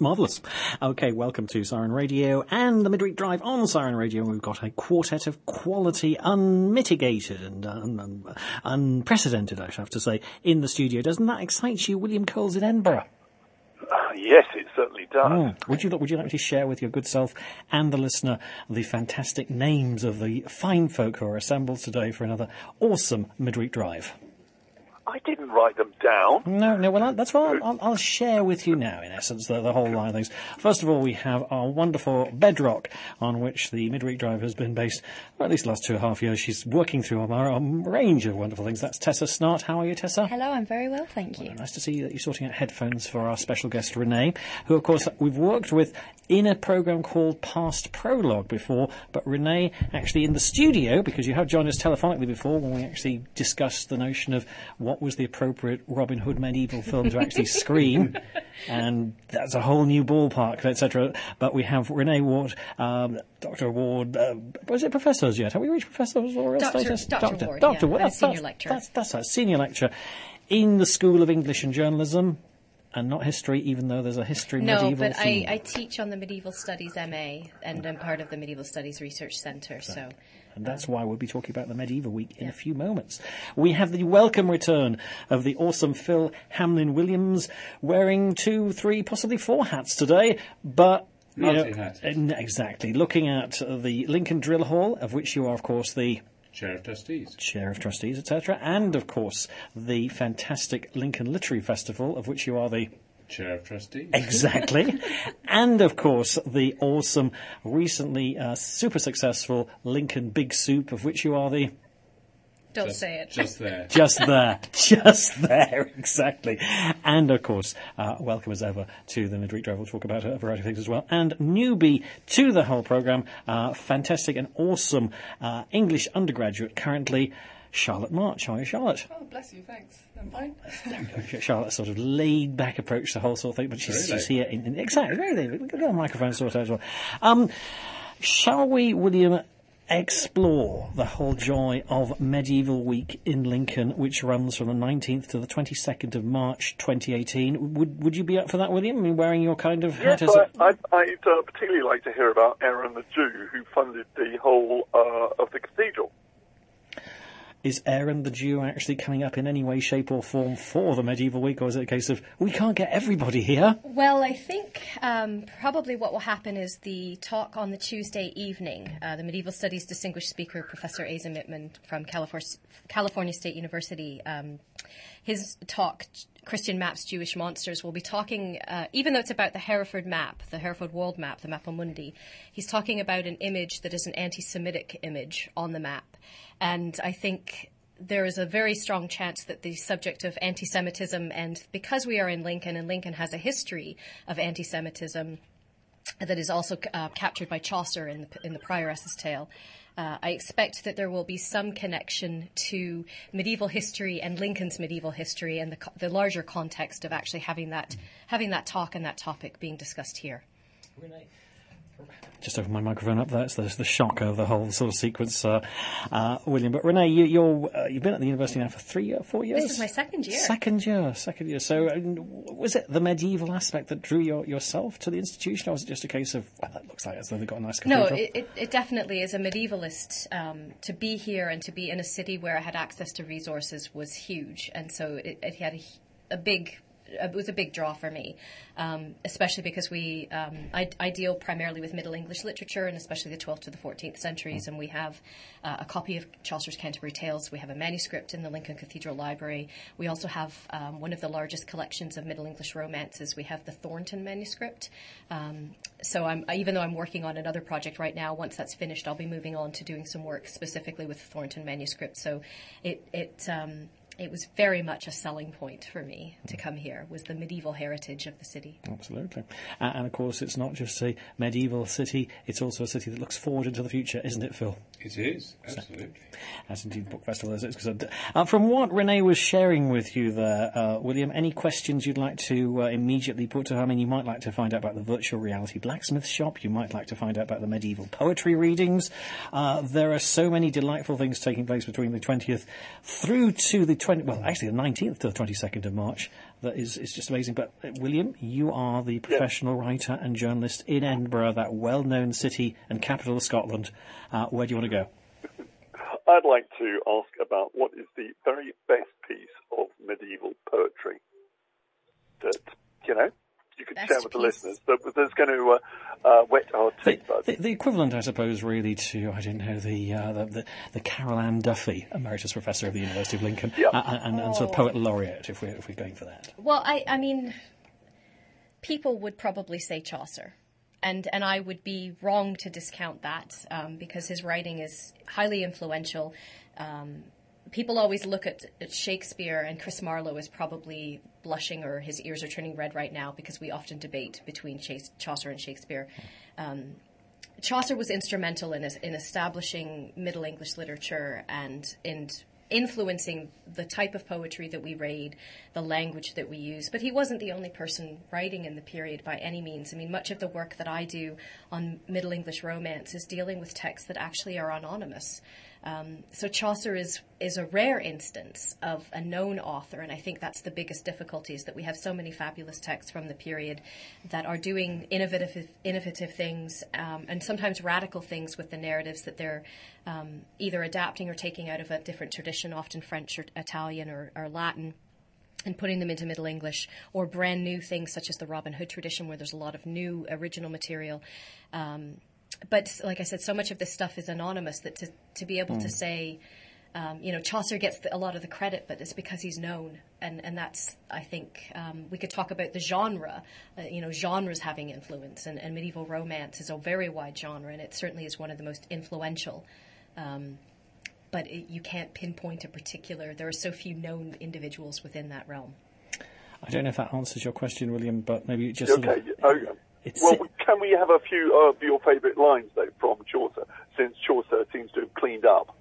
Marvellous. OK, welcome to Siren Radio and the Midweek Drive on Siren Radio. We've got a quartet of quality, unmitigated and unprecedented, I have to say, in the studio. Doesn't that excite you, William Coles in Edinburgh? Yes, it certainly does. Would you like to share with your good self and the listener the fantastic names of the fine folk who are assembled today for another awesome Midweek Drive? I didn't write them down. No, well, that's what I'll share with you now, in essence, the whole line of things. First of all, we have our wonderful bedrock on which the Midweek Drive has been based, or at least the last 2.5 years. She's working through a range of wonderful things. That's Tessa Snart. How are you, Tessa? Hello, I'm very well, thank you. Well, nice to see that you're sorting out headphones for our special guest, Renee, who, of course, we've worked with in a programme called Past Prologue before, but Renee actually in the studio, because you have joined us telephonically before when we actually discussed the notion of what was the appropriate Robin Hood medieval film to actually screen, and that's a whole new ballpark, etc. But we have Renee Ward, Dr. Ward, was it professors yet? Have we reached professors or real status? Dr. Ward, Ward. That's senior lecturer. That's a senior lecturer in the School of English and Journalism. And not history, even though there's a history medieval. No, but I teach on the Medieval Studies MA, and I'm part of the Medieval Studies Research Centre, so... And that's why we'll be talking about the Medieval Week in a few moments. We have the welcome return of the awesome Phil Hamlin-Williams, wearing 2, 3, possibly 4 hats today, but... Exactly. Looking at the Lincoln Drill Hall, of which you are, of course, the... Chair of Trustees, etc. And, of course, the fantastic Lincoln Literary Festival, of which you are the... Chair of Trustees. Exactly. And, of course, the awesome, recently super successful Lincoln Big Soup, of which you are the... Don't say it. Just there. Just there, exactly. And, of course, welcome as ever to the Midweek Drive. We'll talk about a variety of things as well. And newbie to the whole programme, fantastic and awesome English undergraduate currently, Charlotte March. How are you, Charlotte? Oh, bless you, thanks. I'm fine. Charlotte's sort of laid-back approach to the whole sort of thing, but she's here in exactly, very laid. We've got a microphone sort out as well. Shall we, William, explore the whole joy of Medieval Week in Lincoln, which runs from the 19th to the 22nd of March 2018. Would you be up for that, William? I mean, wearing your kind of hat? Yes, I'd particularly like to hear about Aaron the Jew, who funded the whole of the cathedral. Is Aaron the Jew actually coming up in any way, shape or form for the Medieval Week, or is it a case of we can't get everybody here? Well, I think probably what will happen is the talk on the Tuesday evening, the Medieval Studies Distinguished Speaker, Professor Asa Mittman from California State University, his talk, Christian Maps, Jewish Monsters, will be talking, even though it's about the Hereford map, the Hereford world map, the Mappa Mundi, he's talking about an image that is an anti-Semitic image on the map. And I think there is a very strong chance that the subject of anti-Semitism, and because we are in Lincoln, and Lincoln has a history of anti-Semitism that is also captured by Chaucer in the Prioress's Tale, I expect that there will be some connection to medieval history and Lincoln's medieval history and the larger context of actually having that talk and that topic being discussed here. Renee. Just open my microphone up. That's the shock of the whole sort of sequence, William. But Renee, you've been at the university now for 4 years. This is my second year. Second year. So, was it the medieval aspect that drew yourself to the institution, or was it just a case of it looks like as though they've got a nice cathedral? No, it definitely is a medievalist. To be here and to be in a city where I had access to resources was huge, and so it had it was a big draw for me, especially because I deal primarily with Middle English literature, and especially the 12th to the 14th centuries, and we have a copy of Chaucer's Canterbury Tales. We have a manuscript in the Lincoln Cathedral Library. We also have one of the largest collections of Middle English romances. We have the Thornton manuscript. So even though I'm working on another project right now, once that's finished, I'll be moving on to doing some work specifically with the Thornton manuscript. So it was very much a selling point for me to come here, was the medieval heritage of the city. Absolutely. And of course, it's not just a medieval city, it's also a city that looks forward into the future, isn't it, Phil? It is, absolutely. As indeed Book Festival is. From what Renee was sharing with you there, William, any questions you'd like to immediately put to her? I mean, you might like to find out about the virtual reality blacksmith shop. You might like to find out about the medieval poetry readings. There are so many delightful things taking place between the 20th through to the 19th to the 22nd of March. that is just amazing. But William, you are the professional writer and journalist in Edinburgh, that well-known city and capital of Scotland. Where do you want to go? I'd like to ask about what is the very best piece of medieval poetry that, you could share with the listeners that's going to whet our taste buds. The equivalent, I suppose, really to, the Carol Ann Duffy, Emeritus Professor of the University of Lincoln, and sort of Poet Laureate, if we're going for that. Well, I mean, people would probably say Chaucer. And I would be wrong to discount that because his writing is highly influential. People always look at Shakespeare, and Chris Marlowe is probably blushing or his ears are turning red right now because we often debate between Chaucer and Shakespeare. Chaucer was instrumental in establishing Middle English literature and in influencing the type of poetry that we read, the language that we use. But he wasn't the only person writing in the period by any means. I mean, much of the work that I do on Middle English romance is dealing with texts that actually are anonymous. So Chaucer is a rare instance of a known author, and I think that's the biggest difficulty, is that we have so many fabulous texts from the period that are doing innovative things and sometimes radical things with the narratives that they're either adapting or taking out of a different tradition, often French or Italian or Latin, and putting them into Middle English, or brand new things such as the Robin Hood tradition where there's a lot of new original material. But like I said, so much of this stuff is anonymous that to be able to say, Chaucer gets a lot of the credit, but it's because he's known. And that's, I think, we could talk about the genre, genres having influence. And medieval romance is a very wide genre, and it certainly is one of the most influential. But you can't pinpoint a particular. There are so few known individuals within that realm. I don't know if that answers your question, William, but maybe just... Okay. Can we have a few of your favourite lines, though, from Chaucer, since Chaucer seems to have cleaned up?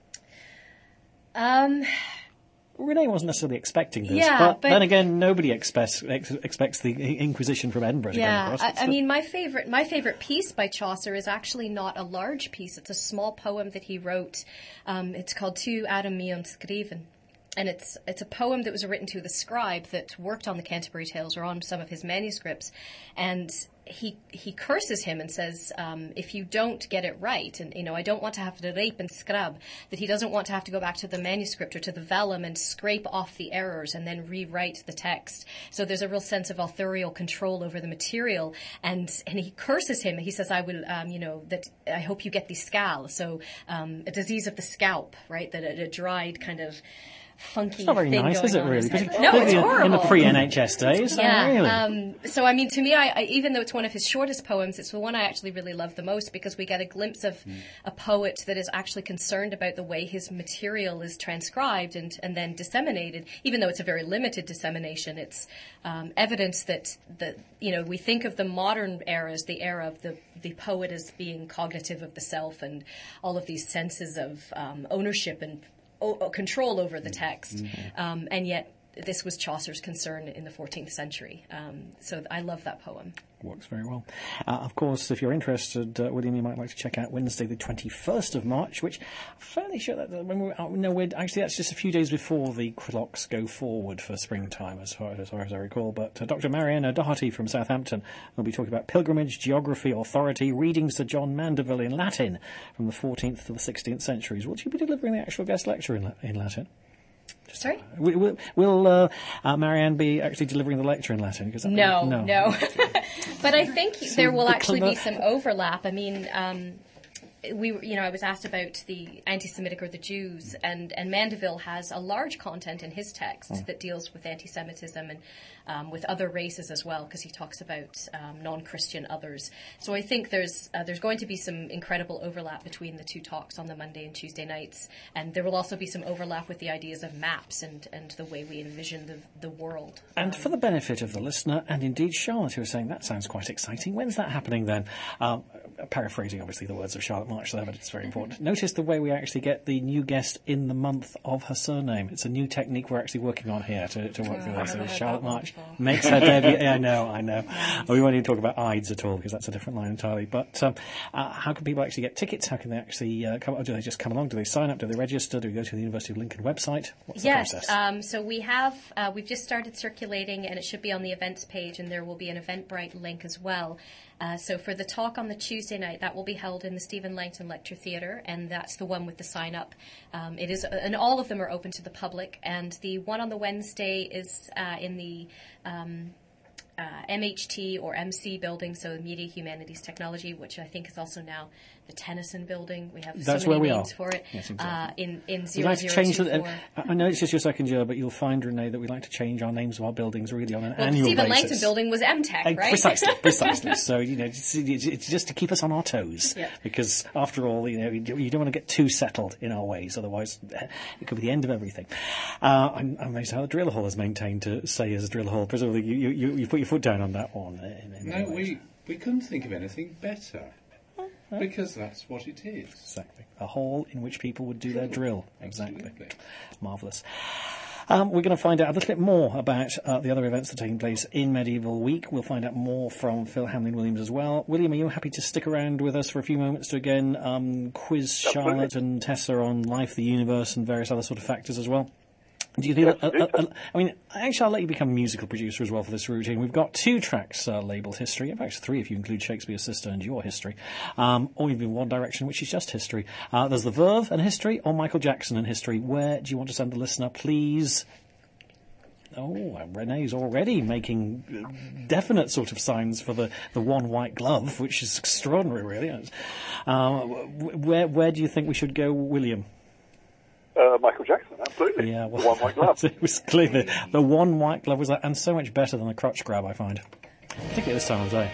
Renee wasn't necessarily expecting this, but then again, nobody expects the Inquisition from Edinburgh to come across. I mean, my favorite piece by Chaucer is actually not a large piece. It's a small poem that he wrote. It's called Tu Adam Meon Scriven. And it's a poem that was written to the scribe that worked on the Canterbury Tales or on some of his manuscripts. And he curses him and says, if you don't get it right, and, I don't want to have to rape and scrub, that he doesn't want to have to go back to the manuscript or to the vellum and scrape off the errors and then rewrite the text. So there's a real sense of authorial control over the material. And he curses him. He says, I will, that I hope you get the scal. So a disease of the scalp, right? That a dried kind of funky It's not very thing nice, going is it, on really? No, it's horrible. In the pre-NHS days. Really. So, I mean, to me, I even though it's one of his shortest poems, it's the one I actually really love the most because we get a glimpse of a poet that is actually concerned about the way his material is transcribed and then disseminated. Even though it's a very limited dissemination, it's evidence that we think of the modern era as the era of the poet as being cognitive of the self and all of these senses of ownership and control over the text, and yet this was Chaucer's concern in the 14th century. So I love that poem. Works very well. Of course, if you're interested, William, you might like to check out Wednesday, the 21st of March, which I'm fairly sure that actually that's just a few days before the clocks go forward for springtime, as far as I recall. But Dr. Marianne O'Doherty from Southampton will be talking about pilgrimage, geography, authority, reading Sir John Mandeville in Latin from the 14th to the 16th centuries. Will you be delivering the actual guest lecture in Latin? Sorry? Will Marianne be actually delivering the lecture in Latin? No. But I think there will actually be some overlap. I mean, I was asked about the anti-Semitic or the Jews, and Mandeville has a large content in his text that deals with anti-Semitism and with other races as well, because he talks about non-Christian others. So I think there's going to be some incredible overlap between the two talks on the Monday and Tuesday nights, and there will also be some overlap with the ideas of maps and the way we envision the world. And for the benefit of the listener, and indeed Charlotte, who was saying, that sounds quite exciting, when's that happening then? paraphrasing, obviously, the words of Charlotte March there, but it's very important. Notice the way we actually get the new guest in the month of her surname. It's a new technique we're actually working on here to work through this. So Charlotte March makes her debut. Yeah, I know. We won't even talk about Ides at all, because that's a different line entirely. But how can people actually get tickets? How can they actually come? Or do they just come along? Do they sign up? Do they register? Do we go to the University of Lincoln website? What's the process? So we've just started circulating, and it should be on the events page, and there will be an Eventbrite link as well. So for the talk on the Tuesday night, that will be held in the Stephen Langton Lecture Theatre, and that's the one with the sign-up. It is, and all of them are open to the public, and the one on the Wednesday is in the MHT or MC building, so Media, Humanities, Technology, which I think is also now the Tennyson building. We have That's so many where names for it. Yes, exactly. In We'd like to change 0024. I know it's just your second year, but you'll find, Renee, that we like to change our names of our buildings really on an annual Stephen basis. Langton building was MTech, right? Precisely. So, it's just to keep us on our toes. Yeah. Because, after all, you don't want to get too settled in our ways, otherwise it could be the end of everything. I'm amazed how the Drill Hall is maintained to say as a Drill Hall. Presumably, you put your foot down on that one. No, we couldn't think of anything better. Because that's what it is. Exactly. A hall in which people would do their drill. Exactly. Absolutely. Marvellous. We're going to find out a little bit more about the other events that are taking place in Medieval Week. We'll find out more from Phil Hamlin-Williams as well. William, are you happy to stick around with us for a few moments to again quiz Charlotte and Tessa on life, the universe, and various other sort of factors as well? Do you think actually, I'll let you become a musical producer as well for this routine. We've got 2 tracks labelled history. In fact, 3 if you include Shakespeare's Sister and Your History. Or even One Direction, which is just history. There's The Verve and history, or Michael Jackson and history. Where do you want to send the listener, please? Oh, Renee's already making definite sort of signs for the one white glove, which is extraordinary, really. Where do you think we should go, William? Michael Jackson, absolutely. Yeah, well, the one white glove. It was clear the one white glove was that, and so much better than the crotch grab, I find. Particularly this time of day.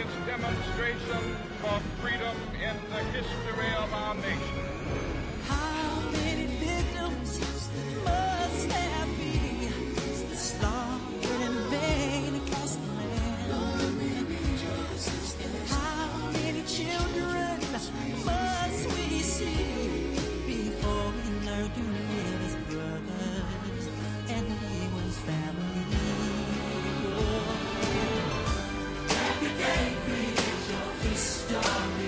greatest demonstration for freedom in the history of our nation. How many victims must there be slaughtered in vain across the land? How many children must we see before we learn to live as brothers and live as family? Every day creates your history.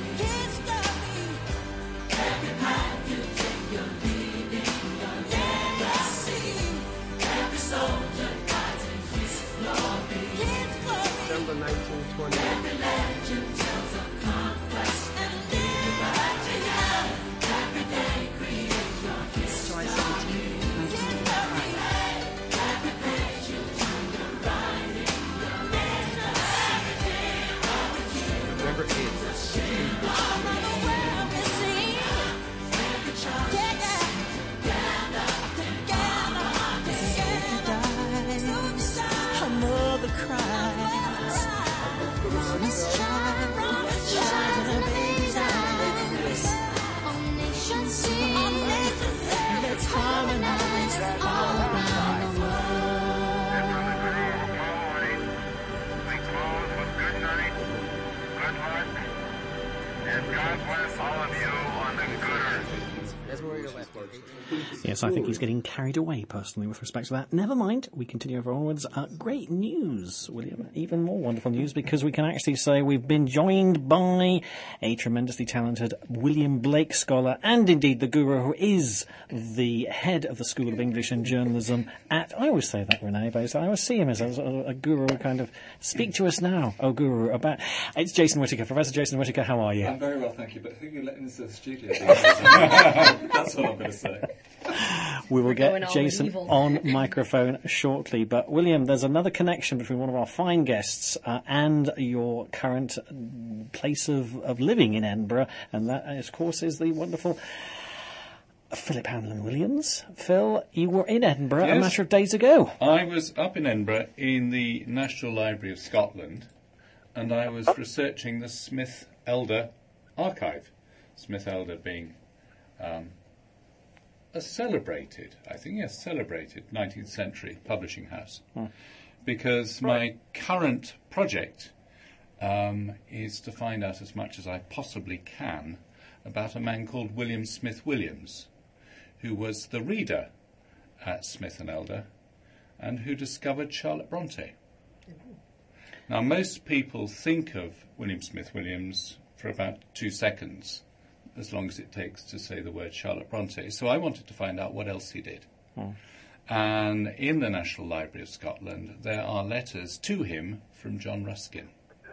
Every path you take, you're leaving your legacy. Every soldier dies in his glory. December 1920. Every legend tells of conquest and liberty. Every day creates your history. Every page you turn, you're writing your legacy. November 8th. All around the world we sing. Every child together. A mother cries. Promise child, shines in a baby's eyes. All nations sing. Let's harmonize all around the world. We close with good night, good luck, and God bless all of you on the good earth. That's where you're left. Yes, I think he's getting carried away, personally, with respect to that. Never mind, we continue over onwards. Great news, William. Even more wonderful news, because we can actually say we've been joined by a tremendously talented William Blake scholar, and indeed the guru who is the head of the School of English and Journalism at... I always say that, Renee, but I always see him as a guru who kind of... Speak to us now, oh guru, about... It's Jason Whittaker. Professor Jason Whittaker, how are you? I'm very well, thank you, but who are you letting into the studio? That's what I'm going to say. We will We're going get all Jason medieval. on microphone shortly. But, William, there's another connection between one of our fine guests and your current place of living in Edinburgh, and that, of course, is the wonderful Philip Hanlon Williams. Phil, you were in Edinburgh a Yes. matter of days ago. I was up in Edinburgh in the National Library of Scotland, and I was researching the Smith Elder archive. Smith Elder being a celebrated 19th century publishing house. Because my current project is to find out as much as I possibly can about a man called William Smith Williams, who was the reader at Smith and Elder and who discovered Charlotte Bronte. Now, most people think of William Smith Williams for about 2 seconds, as long as it takes to say the word Charlotte Bronte. So I wanted to find out what else he did. And in the National Library of Scotland, there are letters to him from John Ruskin.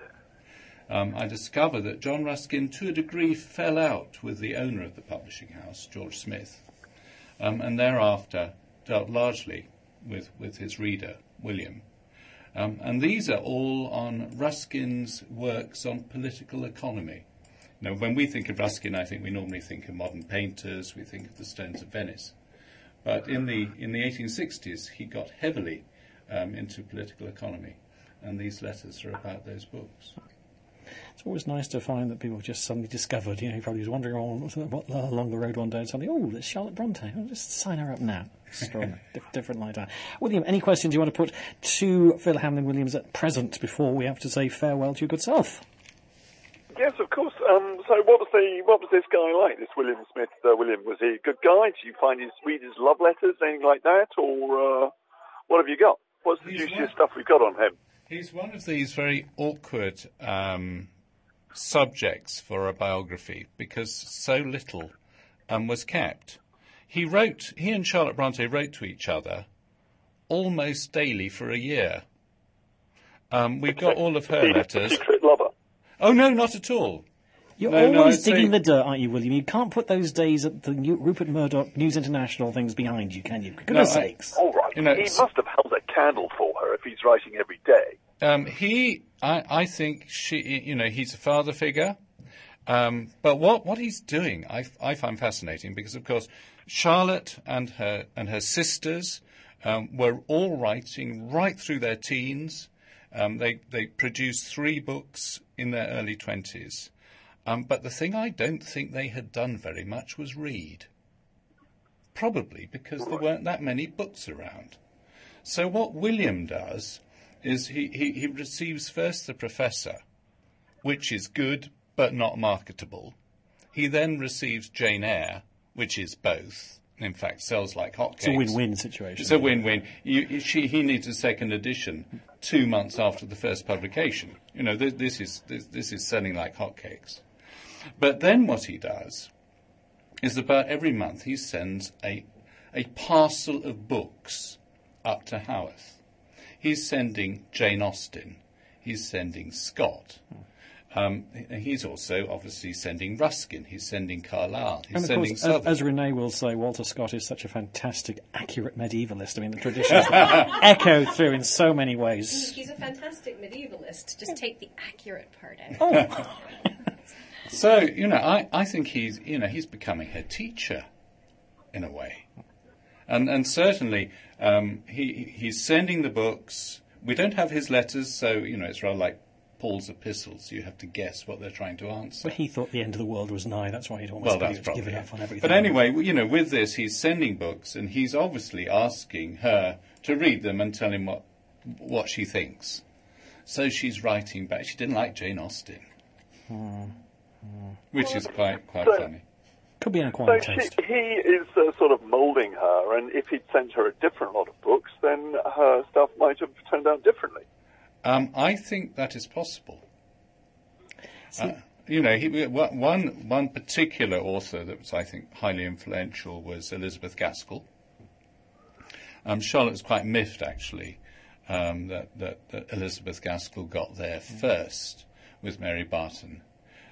I discovered that John Ruskin, to a degree, fell out with the owner of the publishing house, George Smith, and thereafter dealt largely with his reader, William. And these are all on Ruskin's works on political economy. Now, when we think of Ruskin, I think we normally think of modern painters, we think of the Stones of Venice. But in the 1860s, he got heavily into political economy, and these letters are about those books. It's always nice to find that people have just suddenly discovered, he probably was wandering along the road one day and suddenly, oh, there's Charlotte Bronte. I'll just sign her up now. Extraordinary. Different like that. William, any questions you want to put to Phil Hanlon Williams at present before we have to say farewell to your good self? Yes, of course. So what was this guy like, this William Smith? William, was he a good guy? Did you find his readers' love letters, anything like that? Or what have you got? What's the juiciest stuff we've got on him? He's one of these very awkward subjects for a biography because so little was kept. He and Charlotte Bronte wrote to each other almost daily for a year. We've got all of her letters. Secret lover. Oh, no, not at all. You're always digging the dirt, aren't you, William? You can't put those days at the Rupert Murdoch News International things behind you, can you? For goodness sakes. All right. He must have held a candle for her if he's writing every day. I think he's a father figure. But what he's doing, I find fascinating because, of course, Charlotte and her sisters were all writing right through their teens. They produced 3 books in their early 20s. But the thing I don't think they had done very much was read. Probably because there weren't that many books around. So what William does is he receives first The Professor, which is good but not marketable. He then receives Jane Eyre, which is both. In fact, sells like hotcakes. It's a win-win situation. It's a win-win. He needs a second edition 2 months after the first publication. You know, this is selling like hotcakes. But then what he does is about every month he sends a parcel of books up to Haworth. He's sending Jane Austen. He's sending Scott. He's also obviously sending Ruskin. He's sending Carlyle. He's sending Southern. As Renee will say, Walter Scott is such a fantastic, accurate medievalist. I mean, the traditions echo through in so many ways. He's a fantastic medievalist. Just take the accurate part out. Oh. So, you know, I think he's becoming her teacher, in a way. And certainly he's sending the books. We don't have his letters, so, you know, it's rather like Paul's epistles. You have to guess what they're trying to answer. But he thought the end of the world was nigh. That's why he'd almost given up on everything. But anyway, you know, with this, he's sending books, and he's obviously asking her to read them and tell him what she thinks. So she's writing back. She didn't like Jane Austen, which is quite funny. Could be an acquired So taste. he is sort of moulding her, and if he'd sent her a different lot of books, then her stuff might have turned out differently. I think that is possible. You know, one particular author that was, I think, highly influential was Elizabeth Gaskell. Charlotte was quite miffed, actually, that Elizabeth Gaskell got there first with Mary Barton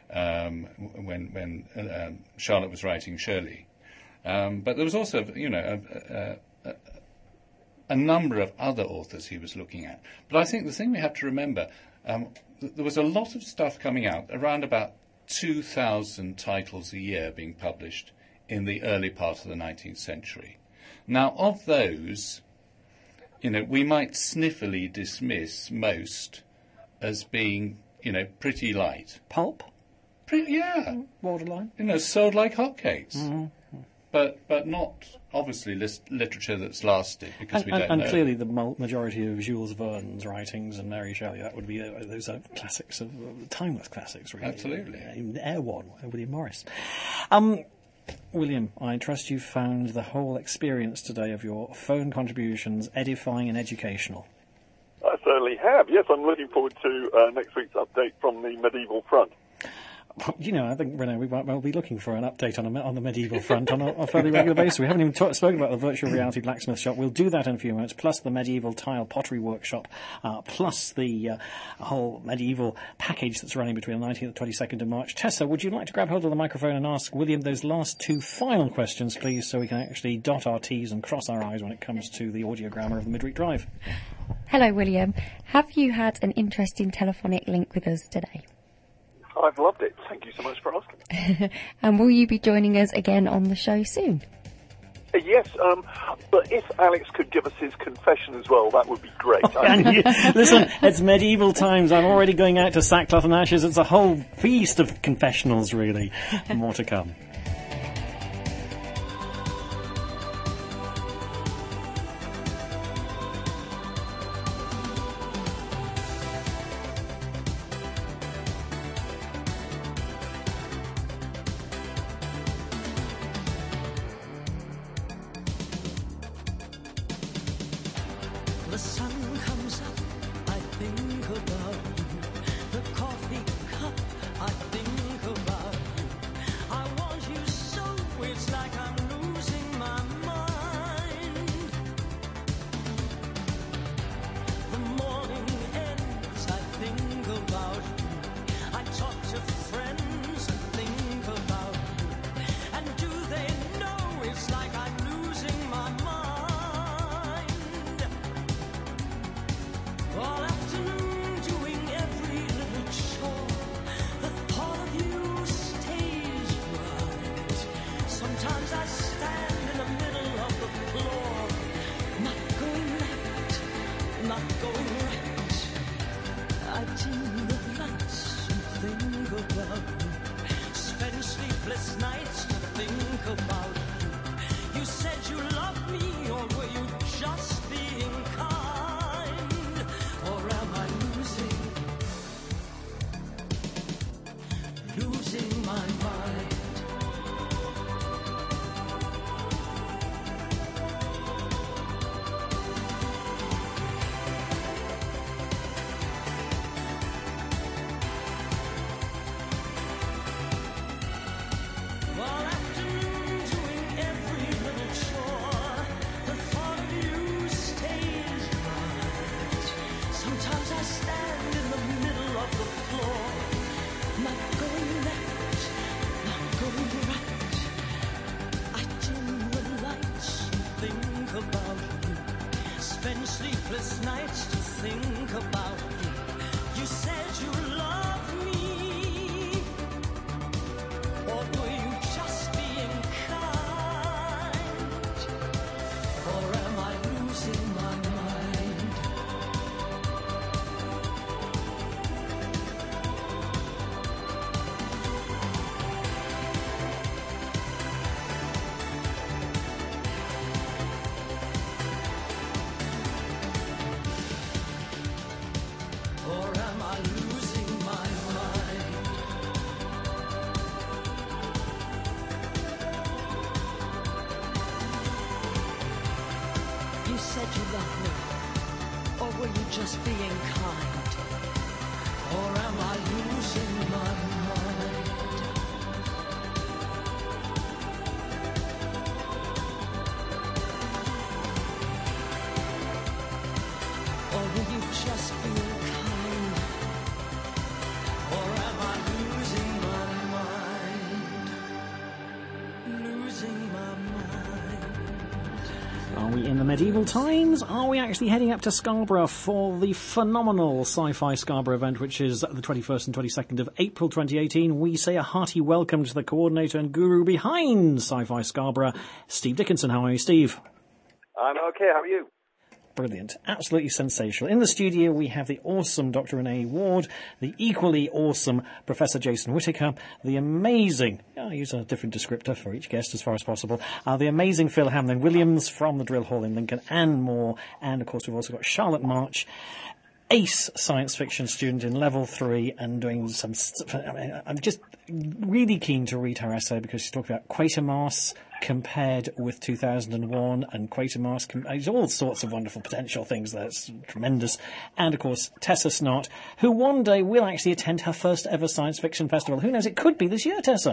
when Charlotte was writing Shirley. But there was also, you know, a number of other authors he was looking at. But I think the thing we have to remember, there was a lot of stuff coming out, around about 2,000 titles a year being published in the early part of the 19th century. Now, of those, you know, we might sniffily dismiss most as being, you know, pretty light. Pulp? Yeah. Borderline? You know, sold like hotcakes. Mm-hmm. But not, obviously, literature that's lasted, because we don't know. And clearly the majority of Jules Verne's writings and Mary Shelley, that would be, those are classics, timeless classics, really. Absolutely. Air One, William Morris. William, I trust you found the whole experience today of your phone contributions edifying and educational. I certainly have. Yes, I'm looking forward to next week's update from the medieval front. You know, I think, Renee, we might well be looking for an update on the medieval front on a fairly regular basis. We haven't even spoken about the virtual reality blacksmith shop. We'll do that in a few minutes, plus the medieval tile pottery workshop, plus the whole medieval package that's running between the 19th and 22nd of March. Tessa, would you like to grab hold of the microphone and ask William those last 2 final questions, please, so we can actually dot our T's and cross our I's when it comes to the audio grammar of the Midweek Drive? Hello, William. Have you had an interesting telephonic link with us today? I've loved it. Thank you so much for asking. And will you be joining us again on the show soon? Yes, but if Alex could give us his confession as well, that would be great. Listen, it's medieval times. I'm already going out to sackcloth and ashes. It's a whole feast of confessionals, really. More to come. The sun comes up, I think about you. The coffee cup, I think about you. I want losing my mind. All afternoon doing every little chore, the thought of you stays right. Sometimes I stand in the middle of the floor, not going left, not going right. I dim the lights and think about you, spend sleepless nights to think about you. You said you love me, or were you just being kind? Or am I losing my mind? Or am I losing my mind? You said you loved me, or were you just being kind? Or am I losing my mind? Or were you just being kind? Or am I losing my mind? Losing my mind. Are we in the medieval times? Are we actually heading up to Scarborough for the phenomenal Sci-Fi Scarborough event, which is the 21st and 22nd of April 2018? We say a hearty welcome to the coordinator and guru behind Sci-Fi Scarborough, Steve Dickinson. How are you, Steve? I'm okay, how are you? Brilliant. Absolutely sensational. In the studio, we have the awesome Dr. Renee Ward, the equally awesome Professor Jason Whittaker, the amazing, I'll use a different descriptor for each guest as far as possible, the amazing Phil Hamlin-Williams from the Drill Hall in Lincoln, and more. And, of course, we've also got Charlotte March, ace science fiction student in level 3 and doing some... I'm just really keen to read her essay because she's talking about Quatermass compared with 2001 and Quatermass, all sorts of wonderful potential things. That's tremendous. And, of course, Tessa Snott, who one day will actually attend her first ever science fiction festival. Who knows? It could be this year, Tessa.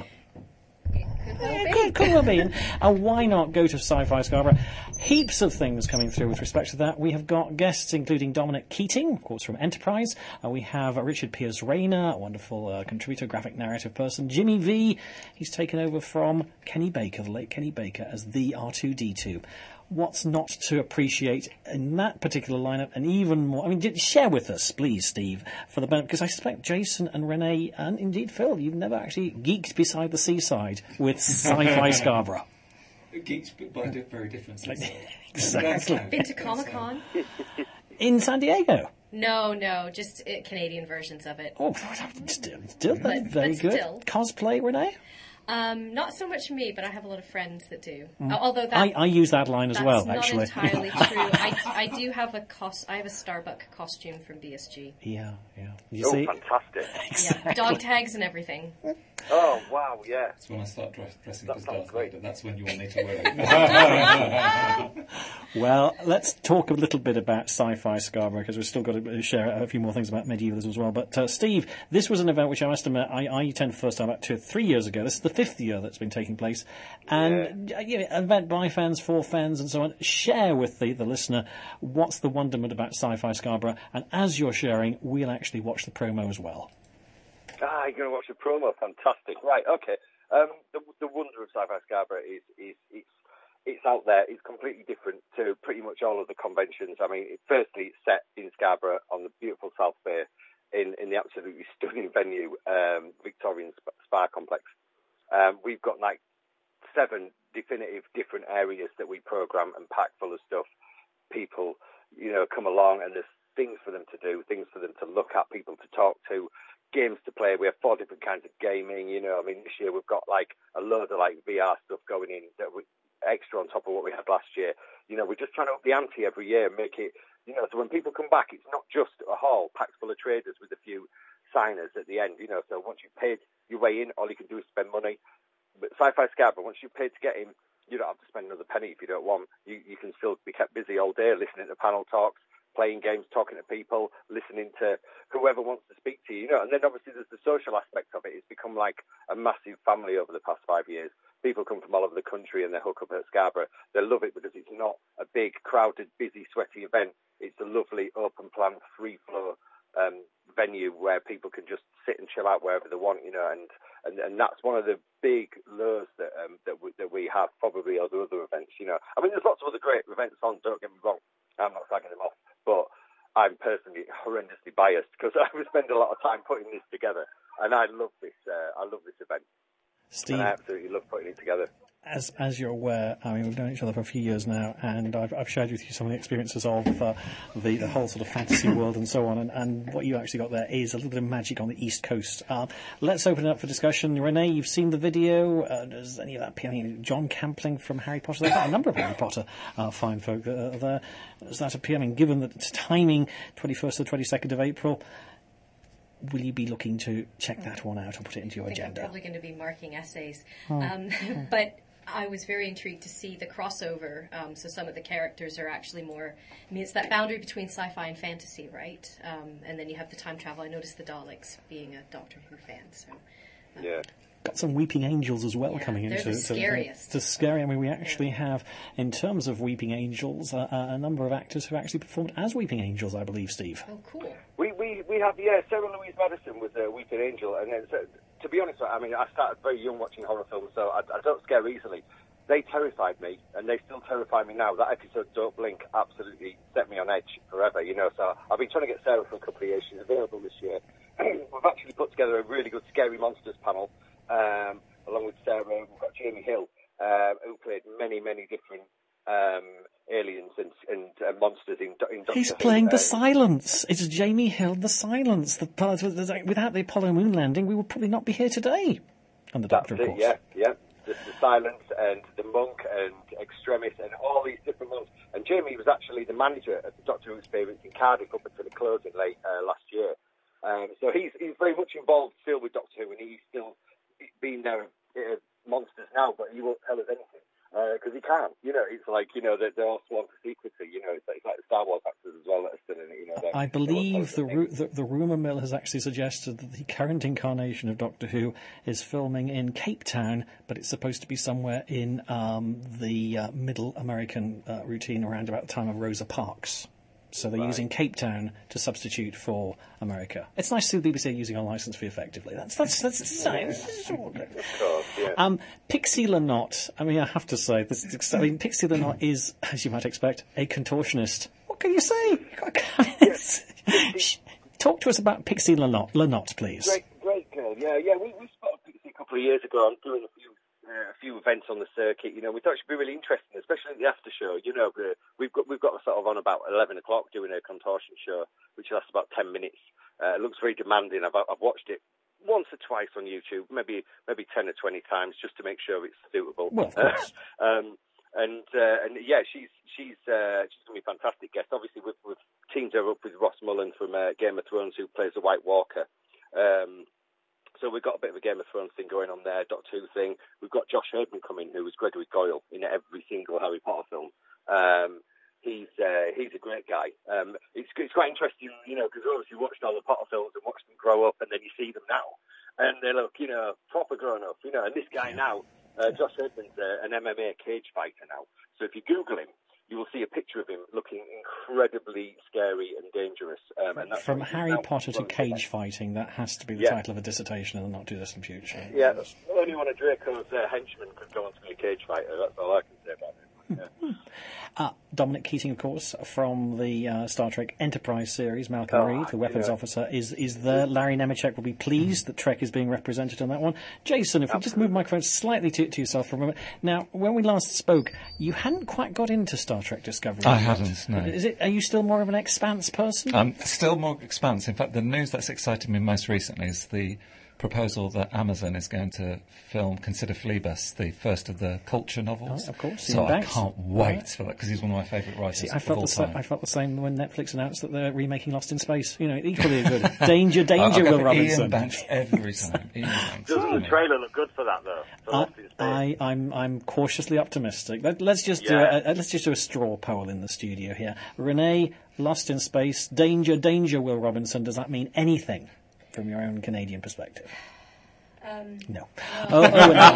Could well be. And why not go to Sci-Fi Scarborough? Heaps of things coming through with respect to that. We have got guests including Dominic Keating, of course, from Enterprise. We have Richard Pierce Rayner, a wonderful contributor, graphic narrative person. Jimmy V, he's taken over from Kenny Baker, the late Kenny Baker, as the R2-D2. What's not to appreciate in that particular lineup, and even more? I mean, share with us, please, Steve, for the because I suspect Jason and Renee, and indeed Phil, you've never actually geeked beside the seaside with Sci-Fi Scarborough. Geeks by very different seasons. Exactly. Been to Comic-Con? In San Diego? No, just Canadian versions of it. Oh, still very good. Still. Cosplay, Renee? Not so much me, but I have a lot of friends that do. Although that I use that line as well, actually. That's not entirely true. I do have I have a Starbuck costume from BSG. Yeah. You Oh, see? fantastic. Exactly. Yeah, dog tags and everything. Oh, wow, yeah. That's when I start dressing That as sounds Darth great. Vader. That's when you will need to wear it. Well, let's talk a little bit about Sci-Fi Scarborough, because we've still got to share a few more things about medievalism as well. But, Steve, this was an event which I estimate I attended the first time about 2 or 3 years ago. This is the 5th year that's been taking place. And an event by fans, for fans, and so on. Share with the listener what's the wonderment about Sci-Fi Scarborough. And as you're sharing, we'll actually watch the promo as well. You're going to watch the promo. Fantastic. Right, okay. The wonder of Sci-Fi Scarborough is it's out there. It's completely different to pretty much all of the conventions. I mean, firstly, it's set in Scarborough on the beautiful South Bay in the absolutely stunning venue, Victorian Spa Complex. We've got like 7 definitive different areas that we program and pack full of stuff. People, come along and there's things for them to do, things for them to look at, people to talk to, games to play. We have 4 different kinds of gaming. This year we've got like a load of like VR stuff going in that we extra on top of what we had last year. We're just trying to up the ante every year and make it, so when people come back, it's not just a hall packed full of traders with a few signers at the end, you know. So once you've paid your way in, all you can do is spend money. But Sci-Fi Scarborough, once you've paid to get in, you don't have to spend another penny if you don't want. You can still be kept busy all day, listening to panel talks, playing games, talking to people, listening to whoever wants to speak to you, you know. And then obviously there's the social aspect of it. It's become like a massive family over the past 5 years. People come from all over the country and they hook up at Scarborough. They love it because it's not a big, crowded, busy, sweaty event. It's a lovely, open-plan, free-flow venue where people can just sit and chill out wherever they want, you know. And that's one of the big lures that we have, probably over other events, you know. I mean, there's lots of other great events on, don't get me wrong. I'm not slagging them off. But I'm personally horrendously biased because I spend a lot of time putting this together, and I love this. I love this event, Steve, and I absolutely love putting it together. As you're aware, I mean, we've known each other for a few years now, and I've shared with you some of the experiences of the whole sort of fantasy world and so on, and what you actually got there is a little bit of magic on the East Coast. Let's open it up for discussion. Renee, you've seen the video. Does any of that appeal? I mean, John Campling from Harry Potter, they've got a number of Harry Potter fine folk there. Does that appeal? I mean, given that it's timing 21st to the 22nd of April, will you be looking to check that one out and put it into your agenda? I'm probably going to be marking essays. But I was very intrigued to see the crossover. So some of the characters are actually more... I mean, it's that boundary between sci-fi and fantasy, right? And then you have the time travel. I noticed the Daleks, being a Doctor Who fan. So, yeah. Got some Weeping Angels as well coming into they're the scariest. To scary. I mean, we actually have, in terms of Weeping Angels, a number of actors who actually performed as Weeping Angels, I believe, Steve. Oh, cool. We have, Sarah Louise Madison was a Weeping Angel, and then, so, to be honest, I mean, I started very young watching horror films, so I don't scare easily. They terrified me, and they still terrify me now. That episode, Don't Blink, absolutely set me on edge forever, you know. So I've been trying to get Sarah for a couple of years. She's available this year. We've actually put together a really good Scary Monsters panel, along with Sarah. We've got Jamie Hill, who played many, many different aliens and monsters in Doctor Who. He's playing the Silence. It's Jamie Hill, the Silence. Without the Apollo moon landing, we would probably not be here today. And the Doctor, of course. Yeah. The Silence and the Monk and Extremis and all these different ones. And Jamie was actually the manager of the Doctor Who experience in Cardiff up until the closing late last year. So he's very much involved still with Doctor Who, and he's still been there at Monsters now, but he won't tell us anything. Because he can't, you know. It's like, you know, they're all sworn to secrecy, you know. It's like the Star Wars actors as well that are still in it, you know. I believe the rumour mill has actually suggested that the current incarnation of Doctor Who is filming in Cape Town, but it's supposed to be somewhere in the middle American routine around about the time of Rosa Parks. So they're using Cape Town to substitute for America. It's nice to see the BBC using our licence fee effectively. That's nice. Of course, yeah. Pixie Lynott, I mean, I have to say, Pixie Lynott is, as you might expect, a contortionist. What can you say? Talk to us about Pixie Lynott, please. Great girl, yeah. We spotted Pixie a couple of years ago. I'm doing a few events on the circuit, you know. We thought it should be really interesting, especially at the after show. You know, we've got sort of on about 11 o'clock doing a contortion show, which lasts about 10 minutes. It looks very demanding. I've watched it once or twice on YouTube, maybe 10 or 20 times, just to make sure it's suitable. Well, of course. She's going to be a fantastic guest. Obviously, we've teamed her up with Ross Mullen from Game of Thrones, who plays the White Walker. So we've got a bit of a Game of Thrones thing going on there, Doctor Who thing. We've got Josh Herdman coming, who was Gregory Goyle in every single Harry Potter film. He's a great guy. It's quite interesting, you know, because obviously you watched all the Potter films and watched them grow up, and then you see them now, and they look, you know, proper grown up, you know. And this guy now, Josh Herdman's an MMA cage fighter now. So if you Google him, you will see a picture of him looking incredibly scary and dangerous. And that's from Harry Potter to cage fighting, that has to be the title of a dissertation in the not-too-distant future. Yeah, only one of Draco's henchmen could go on to be a cage fighter. That's all I can say about it. Yeah. Dominic Keating, of course, from the Star Trek Enterprise series, Malcolm Reed, the weapons officer, is there. Larry Nemeczek will be pleased that Trek is being represented on that one. Jason, if we just move the microphone slightly to yourself for a moment. Now, when we last spoke, you hadn't quite got into Star Trek Discovery. I hadn't, no. Are you still more of an Expanse person? I'm still more Expanse. In fact, the news that's excited me most recently is the proposal that Amazon is going to consider Phlebas, the first of the Culture novels. Oh, of course. So I Banks. can't wait for that, because he's one of my favourite writers See, of all time. I felt the same when Netflix announced that they're remaking Lost in Space. You know, equally good. Danger, Will Robinson. Ian Banks every time. Ian Banks. Doesn't the trailer look good for that though? For Lost in Space? I'm cautiously optimistic. Let's just do a straw poll in the studio here. Renee, Lost in Space, Danger, Will Robinson. Does that mean anything from your own Canadian perspective? No. But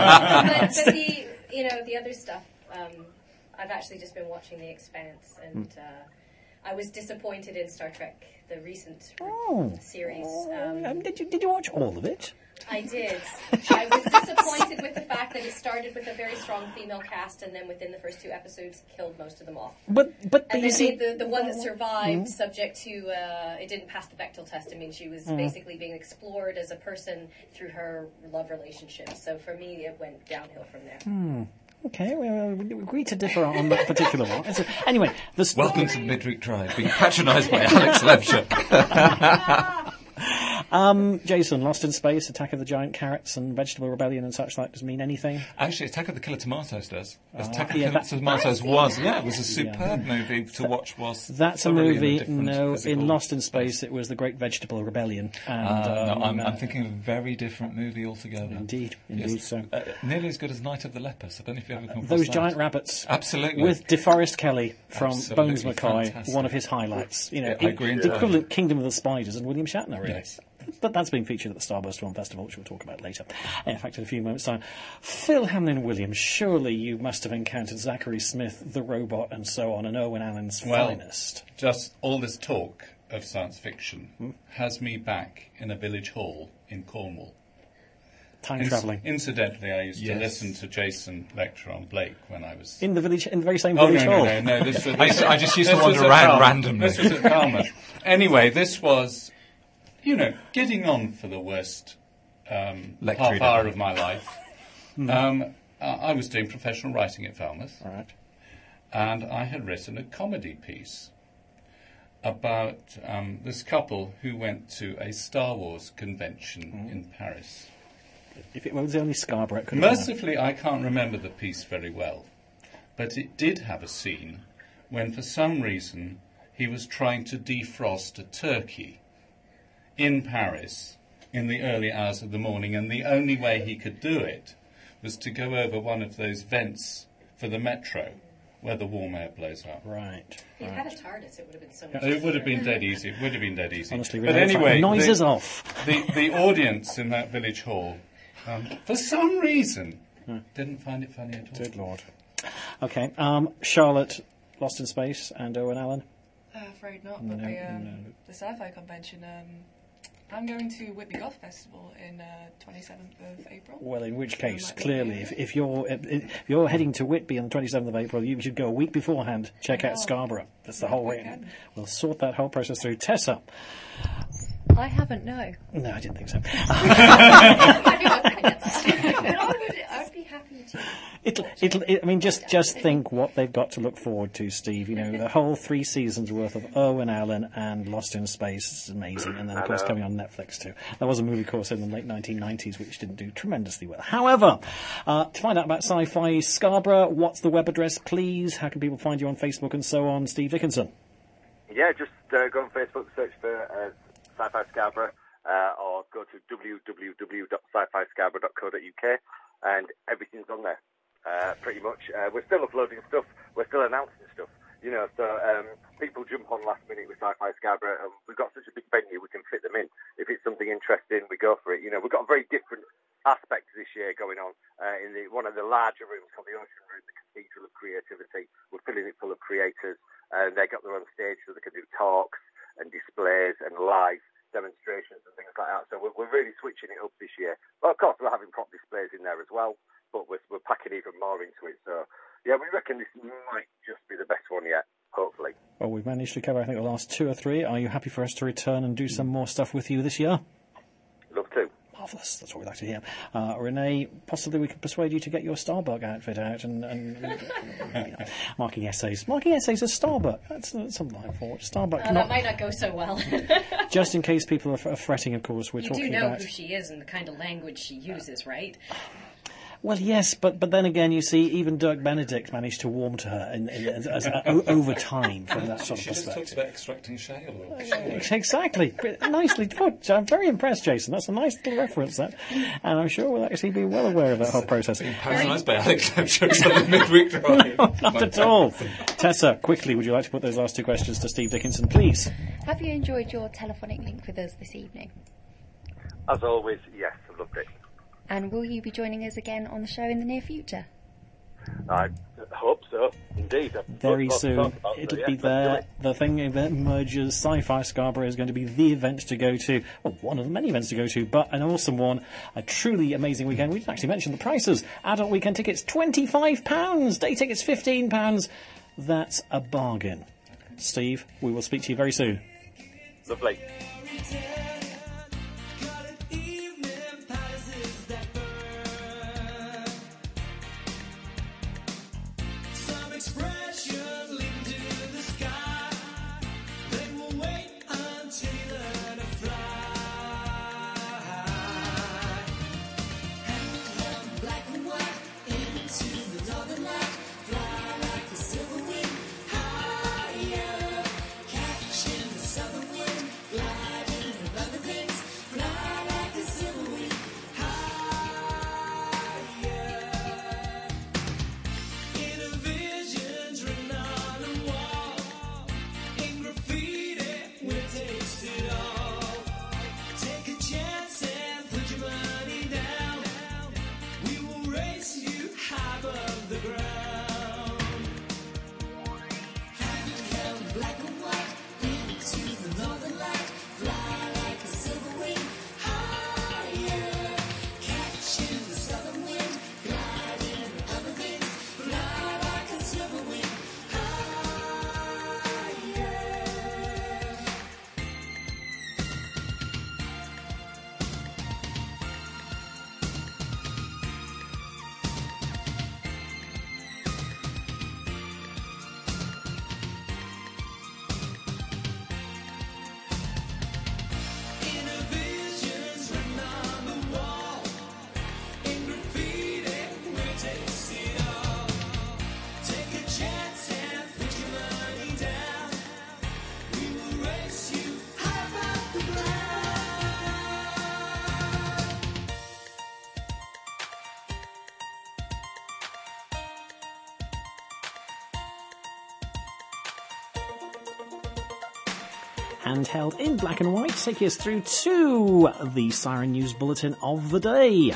the other stuff. I've actually just been watching The Expanse, and I was disappointed in Star Trek, the recent series. Did you watch all of it? I did. I was disappointed with the fact that it started with a very strong female cast, and then within the first 2 episodes killed most of them off. But and then made the one that survived subject to it didn't pass the Bechdel test. I mean, she was basically being explored as a person through her love relationship. So for me, it went downhill from there. Okay, we agree to differ on that particular one. So, anyway, welcome to Midweek Drive, being patronised by Alex Levchuk. Jason, Lost in Space, Attack of the Giant Carrots and Vegetable Rebellion and such like, does mean anything? Actually, Attack of the Killer Tomatoes does. Attack of the Killer Tomatoes it was a superb movie to watch whilst... That's a movie, no, in Lost in Space it was The Great Vegetable Rebellion. And, no, I'm thinking of a very different movie altogether. Indeed, yes. So. Nearly as good as Night of the Lepers. I don't know if you ever come across Those that. giant rabbits. Absolutely. With DeForest Kelly from Bones McCoy, fantastic. one of his highlights. You know, I agree the equivalent Kingdom of the Spiders and William Shatner, really. Yes. But that's being featured at the Starburst Film Festival, which we'll talk about later. In fact, in a few moments' time. Phil Hamlin Williams, surely you must have encountered Zachary Smith, the robot, and so on, and Owen Allen's finest. Just all this talk of science fiction has me back in a village hall in Cornwall. Time travelling. Incidentally, I used to listen to Jason lecture on Blake when I was... In the very same village hall? No. I just used to wander around randomly. This was at Falmouth. Anyway, this was... getting on for the worst half hour of my life. I was doing professional writing at Falmouth. Right. And I had written a comedy piece about this couple who went to a Star Wars convention in Paris. If it was only Scarborough, it could have Mercifully, I can't remember the piece very well. But it did have a scene when, for some reason, he was trying to defrost a turkey in Paris in the early hours of the morning, and the only way he could do it was to go over one of those vents for the metro where the warm air blows up. Right. If you had a TARDIS, it would have been so much It would have been dead easy. Honestly, but anyway, noises off. The audience in that village hall, for some reason, didn't find it funny at all. Good Lord. Okay, Charlotte, Lost in Space, and Owen Allen. Afraid not, but the sci-fi convention. I'm going to Whitby Goth Festival in 27th of April. Well, in which case, clearly, if you're heading to Whitby on the 27th of April, you should go a week beforehand. Check out Scarborough. That's the whole way. We'll sort that whole process through. Tessa. I haven't, no. No, I didn't think so. I knew I was going to get that. I'd be happy to. Just think what they've got to look forward to, Steve. You know, the whole 3 seasons worth of Owen Allen and Lost in Space is amazing. And then, of course, coming on Netflix, too. There was a movie course in the late 1990s which didn't do tremendously well. However, to find out about Sci-Fi Scarborough, what's the web address, please? How can people find you on Facebook and so on? Steve Dickinson. Yeah, just go on Facebook, search for Sci-Fi Scarborough, or go to www.scifiscarborough.co.uk, and everything's on there. Pretty much. We're still uploading stuff. We're still announcing stuff. So people jump on last minute with Sci-Fi Scarborough. We've got such a big venue, we can fit them in. If it's something interesting, we go for it. We've got very different aspects this year going on in one of the larger rooms called the Ocean Room, the Cathedral of Creativity. We're filling it full of creators, and they got their own stage so they can do talks and displays and live demonstrations and things like that. So we're really switching it up this year. Well, of course, we're having prop displays in there as well, but we're packing even more into it. So, yeah, we reckon this might just be the best one yet, hopefully. Well, we've managed to cover, I think, the last 2 or 3. Are you happy for us to return and do some more stuff with you this year? Love to. Marvellous. That's what we like to hear. Renee, possibly we could persuade you to get your Starbuck outfit out and marking essays. Marking essays as Starbuck. That's something I thought. Starbuck. That might not go so well. Just in case people are fretting, of course, we're talking about... You do know who she is and the kind of language she uses, right? Well, yes, but then again, you see, even Dirk Benedict managed to warm to her over time from that sort of perspective. She just talks about extracting shale. Exactly. Nicely put. I'm very impressed, Jason. That's a nice little reference, that. And I'm sure we'll actually be well aware of that whole process. Being patronised by Alex Lemchuk on the midweek drive. No, not at all. Tessa, quickly, would you like to put those last two questions to Steve Dickinson, please? Have you enjoyed your telephonic link with us this evening? As always, yes, I loved it. And will you be joining us again on the show in the near future? I hope so, indeed. Very soon. It'll be there. The thing that merges Sci-Fi Scarborough is going to be the event to go to. Well, one of the many events to go to, but an awesome one. A truly amazing weekend. We didn't actually mention the prices. Adult weekend tickets, £25. Day tickets, £15. That's a bargain. Steve, we will speak to you very soon. Lovely. Handheld in black and white, take us through to the Siren News Bulletin of the day.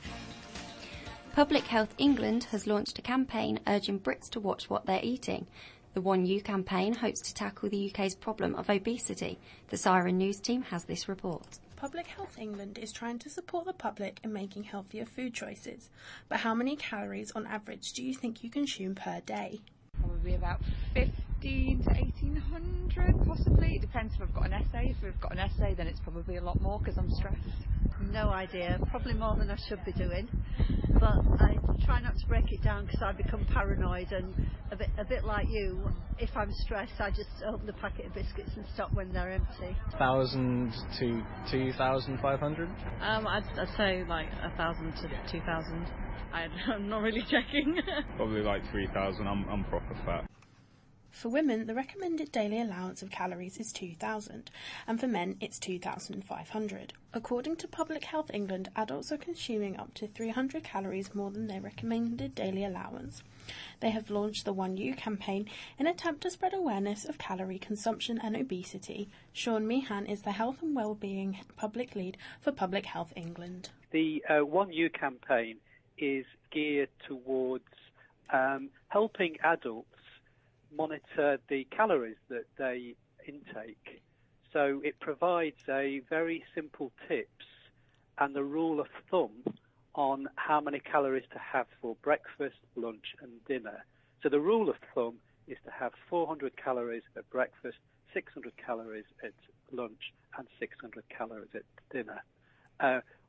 Public Health England has launched a campaign urging Brits to watch what they're eating. The One You campaign hopes to tackle the UK's problem of obesity. The Siren News team has this report. Public Health England is trying to support the public in making healthier food choices. But how many calories on average do you think you consume per day? Probably about 15 to 1800, possibly. It depends if I've got an essay. If we've got an essay, then it's probably a lot more because I'm stressed. No idea. Probably more than I should be doing. But I try not to break it down because I become paranoid, and a bit like you, if I'm stressed, I just open the packet of biscuits and stop when they're empty. 1,000 to 2,500? I'd say like 1,000 to 2,000. I'm not really checking. Probably like 3,000. I'm proper fat. For women, the recommended daily allowance of calories is 2,000, and for men, it's 2,500. According to Public Health England, adults are consuming up to 300 calories more than their recommended daily allowance. They have launched the One You campaign in an attempt to spread awareness of calorie consumption and obesity. Sean Meehan is the Health and Wellbeing Public Lead for Public Health England. The One You campaign is geared towards helping adults monitor the calories that they intake. So it provides a very simple tips and the rule of thumb on how many calories to have for breakfast, lunch and dinner. So the rule of thumb is to have 400 calories at breakfast, 600 calories at lunch and 600 calories at dinner.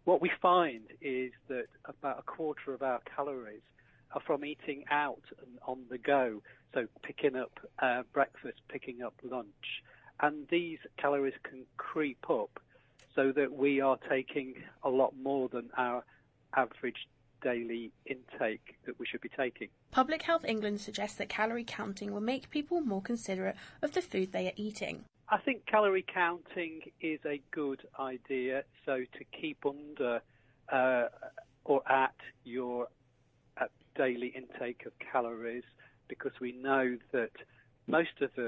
what we find is that about a quarter of our calories are from eating out and on the go, so picking up breakfast, picking up lunch. And these calories can creep up so that we are taking a lot more than our average daily intake that we should be taking. Public Health England suggests that calorie counting will make people more considerate of the food they are eating. I think calorie counting is a good idea, so to keep under or at your daily intake of calories, because we know that most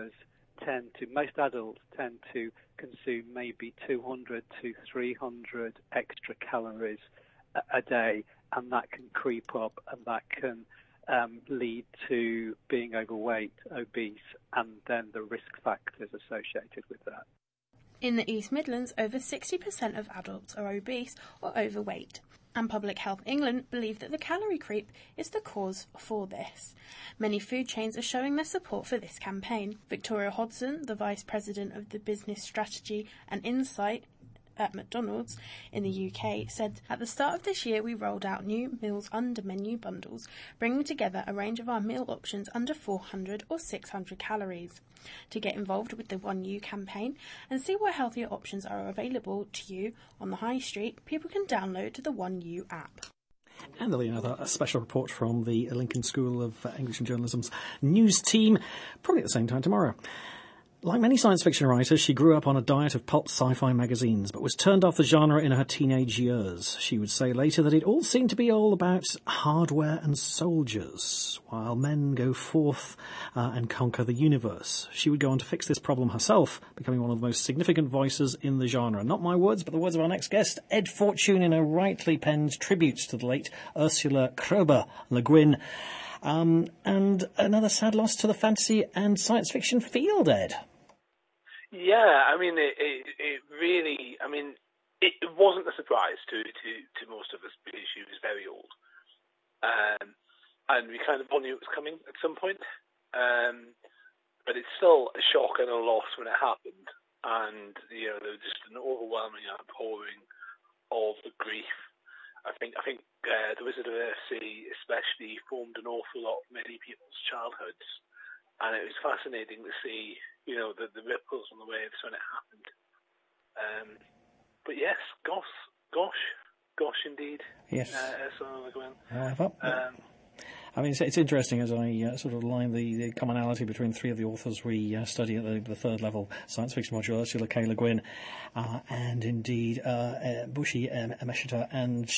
adults tend to consume maybe 200 to 300 extra calories a day, and that can creep up and that can lead to being overweight, obese, and then the risk factors associated with that. In the East Midlands, over 60% of adults are obese or overweight, and Public Health England believe that the calorie creep is the cause for this. Many food chains are showing their support for this campaign. Victoria Hodson, the Vice President of the Business Strategy and Insight at McDonald's in the UK, said, "At the start of this year we rolled out new meals under menu bundles, bringing together a range of our meal options under 400 or 600 calories. To get involved with the 1U campaign and see what healthier options are available to you on the high street, people can download the 1U app." And there'll be another special report from the Lincoln School of English and Journalism's news team, probably at the same time tomorrow. Like many science fiction writers, she grew up on a diet of pulp sci-fi magazines, but was turned off the genre in her teenage years. She would say later that it all seemed to be all about hardware and soldiers, while men go forth and conquer the universe. She would go on to fix this problem herself, becoming one of the most significant voices in the genre. Not my words, but the words of our next guest, Ed Fortune, in a rightly penned tribute to the late Ursula Kroeber Le Guin. And another sad loss to the fantasy and science fiction field, Ed. Yeah, I mean, it really, I mean, it wasn't a surprise to most of us because she was very old. And we kind of all knew it was coming at some point. But it's still a shock and a loss when it happened. And, you know, there was just an overwhelming outpouring of the grief. I think The Wizard of Earthsea especially formed an awful lot of many people's childhoods. And it was fascinating to see, you know, the ripples on the waves when it happened. But yes, gosh indeed. Yes. Ursula Le Guin. I mean, it's interesting as I sort of line the commonality between three of the authors we study at the third level science fiction module, Ursula K. Le Guin, and indeed Bushi Emeshita and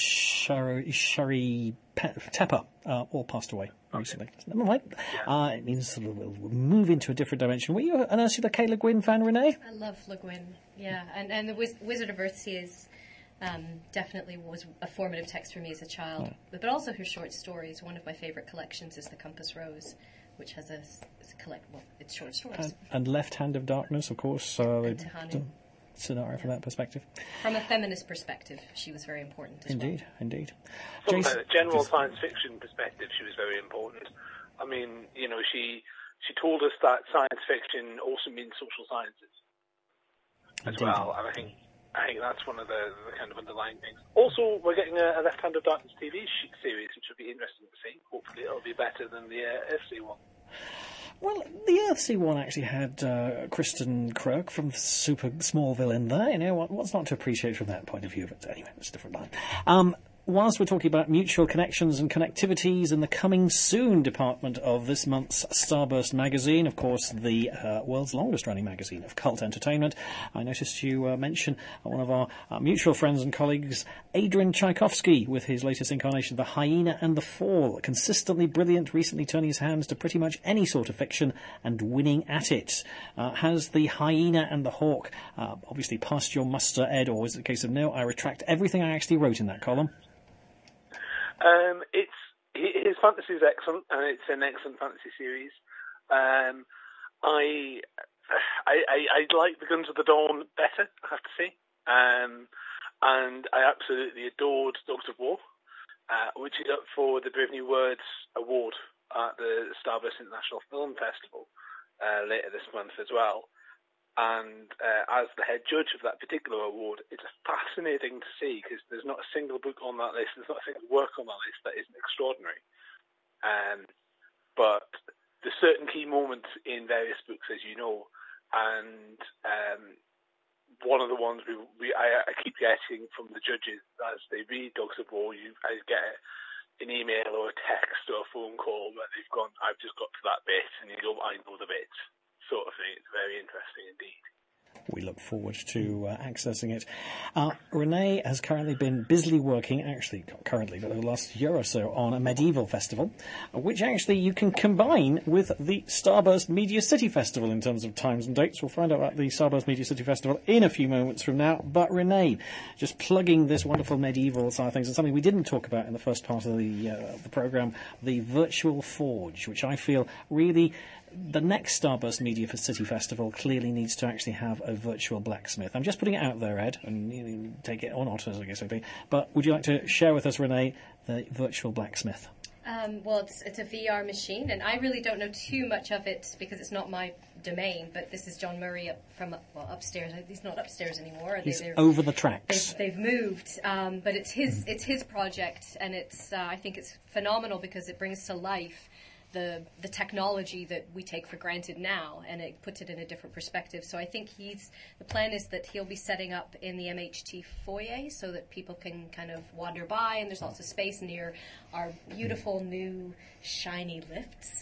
Shari Tepper, all passed away recently. Never mind. It means sort of we'll move into a different dimension. Were you an Ursula K. Le Guin fan, Renee? I love Le Guin, yeah. And the Wizard of Earthsea is... definitely was a formative text for me as a child, but also her short stories. One of my favourite collections is The Compass Rose, which has it's short stories. And Left Hand of Darkness, of course, the scenario from that perspective. From a feminist perspective, she was very important as well. Indeed. From a general science fiction perspective, she was very important. I mean, you know, she told us that science fiction also means social sciences as well, and I think that's one of the kind of underlying things. Also, we're getting a Left Hand of Darkness TV series, which will be interesting to see. Hopefully it'll be better than the Earthsea one. Well, the Earthsea one actually had Kristen Kirk from Super Smallville in there. You know, what's not to appreciate from that point of view? But anyway, it's a different line. Whilst we're talking about mutual connections and connectivities in the coming soon department of this month's Starburst magazine, of course, the world's longest-running magazine of cult entertainment, I noticed you mention one of our mutual friends and colleagues, Adrian Tchaikovsky, with his latest incarnation, The Hyena and the Fall. Consistently brilliant, recently turning his hands to pretty much any sort of fiction and winning at it. Has The Hyena and the Hawk obviously passed your muster, Ed, or is it a case of no, I retract everything I actually wrote in that column? His fantasy is excellent, and it's an excellent fantasy series. I like The Guns of the Dawn better, I have to say. And I absolutely adored Dogs of War, which is up for the Brave New Words Award at the Starburst International Film Festival later this month as well. And as the head judge of that particular award, it's fascinating to see because there's not a single book on that list, there's not a single work on that list that isn't extraordinary. But there's certain key moments in various books, as you know, and one of the ones I keep getting from the judges as they read Dogs of War, I get an email or a text or a phone call where they've gone, I've just got to that bit, and you go, I know the bit, sort of thing. It's very interesting indeed. We look forward to accessing it. Renee has currently been busily working, actually not currently, but over the last year or so, on a medieval festival, which actually you can combine with the Starburst Media City Festival in terms of times and dates. We'll find out about the Starburst Media City Festival in a few moments from now. But Renee, just plugging this wonderful medieval side of things, and something we didn't talk about in the first part of the programme, the Virtual Forge, which I feel really... The next Starburst Media City Festival clearly needs to actually have a virtual blacksmith. I'm just putting it out there, Ed, and you take it or not, as I guess it would be. But would you like to share with us, Renee, the virtual blacksmith? Well, it's a VR machine, and I really don't know too much of it because it's not my domain. But this is John Murray from upstairs. He's not upstairs anymore. He's over the tracks. They've moved, but it's his project, and I think it's phenomenal because it brings to life the technology that we take for granted now, and it puts it in a different perspective. So I think the plan is that he'll be setting up in the MHT foyer so that people can kind of wander by, and there's lots of space near our beautiful new shiny lifts,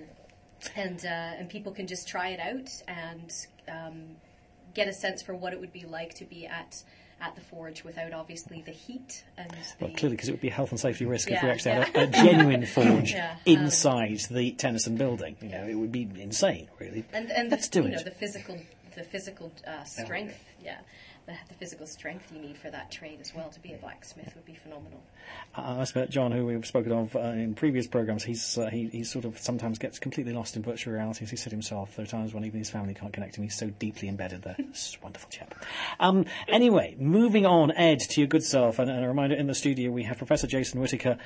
and people can just try it out and get a sense for what it would be like to be at the forge without obviously the heat and clearly, because it would be a health and safety risk if we actually had a genuine forge inside the Tennyson building. It would be insane, really. And let's do it. The physical strength, the physical strength you need for that trade as well to be a blacksmith would be phenomenal. I met John, who we've spoken of in previous programmes. He sort of sometimes gets completely lost in virtual reality, as he said himself. There are times when even his family can't connect him. He's so deeply embedded there. It's a wonderful chap. Anyway, moving on, Ed, to your good self. And a reminder, in the studio we have Professor Jason Whittaker,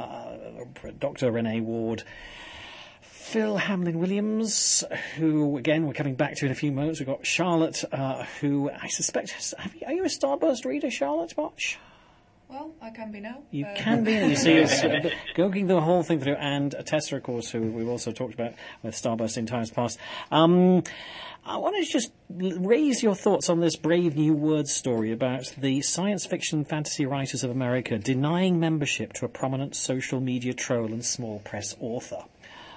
Dr. Renee Ward, Phil Hamlin-Williams, who, again, we're coming back to in a few moments. We've got Charlotte, who I suspect... Are you a Starburst reader, Charlotte, much? Well, I can be now. You can be. You see us going the whole thing through. And Tessa, of course, who we've also talked about with Starburst in times past. I want to just raise your thoughts on this Brave New Words story about the science fiction fantasy writers of America denying membership to a prominent social media troll and small press author.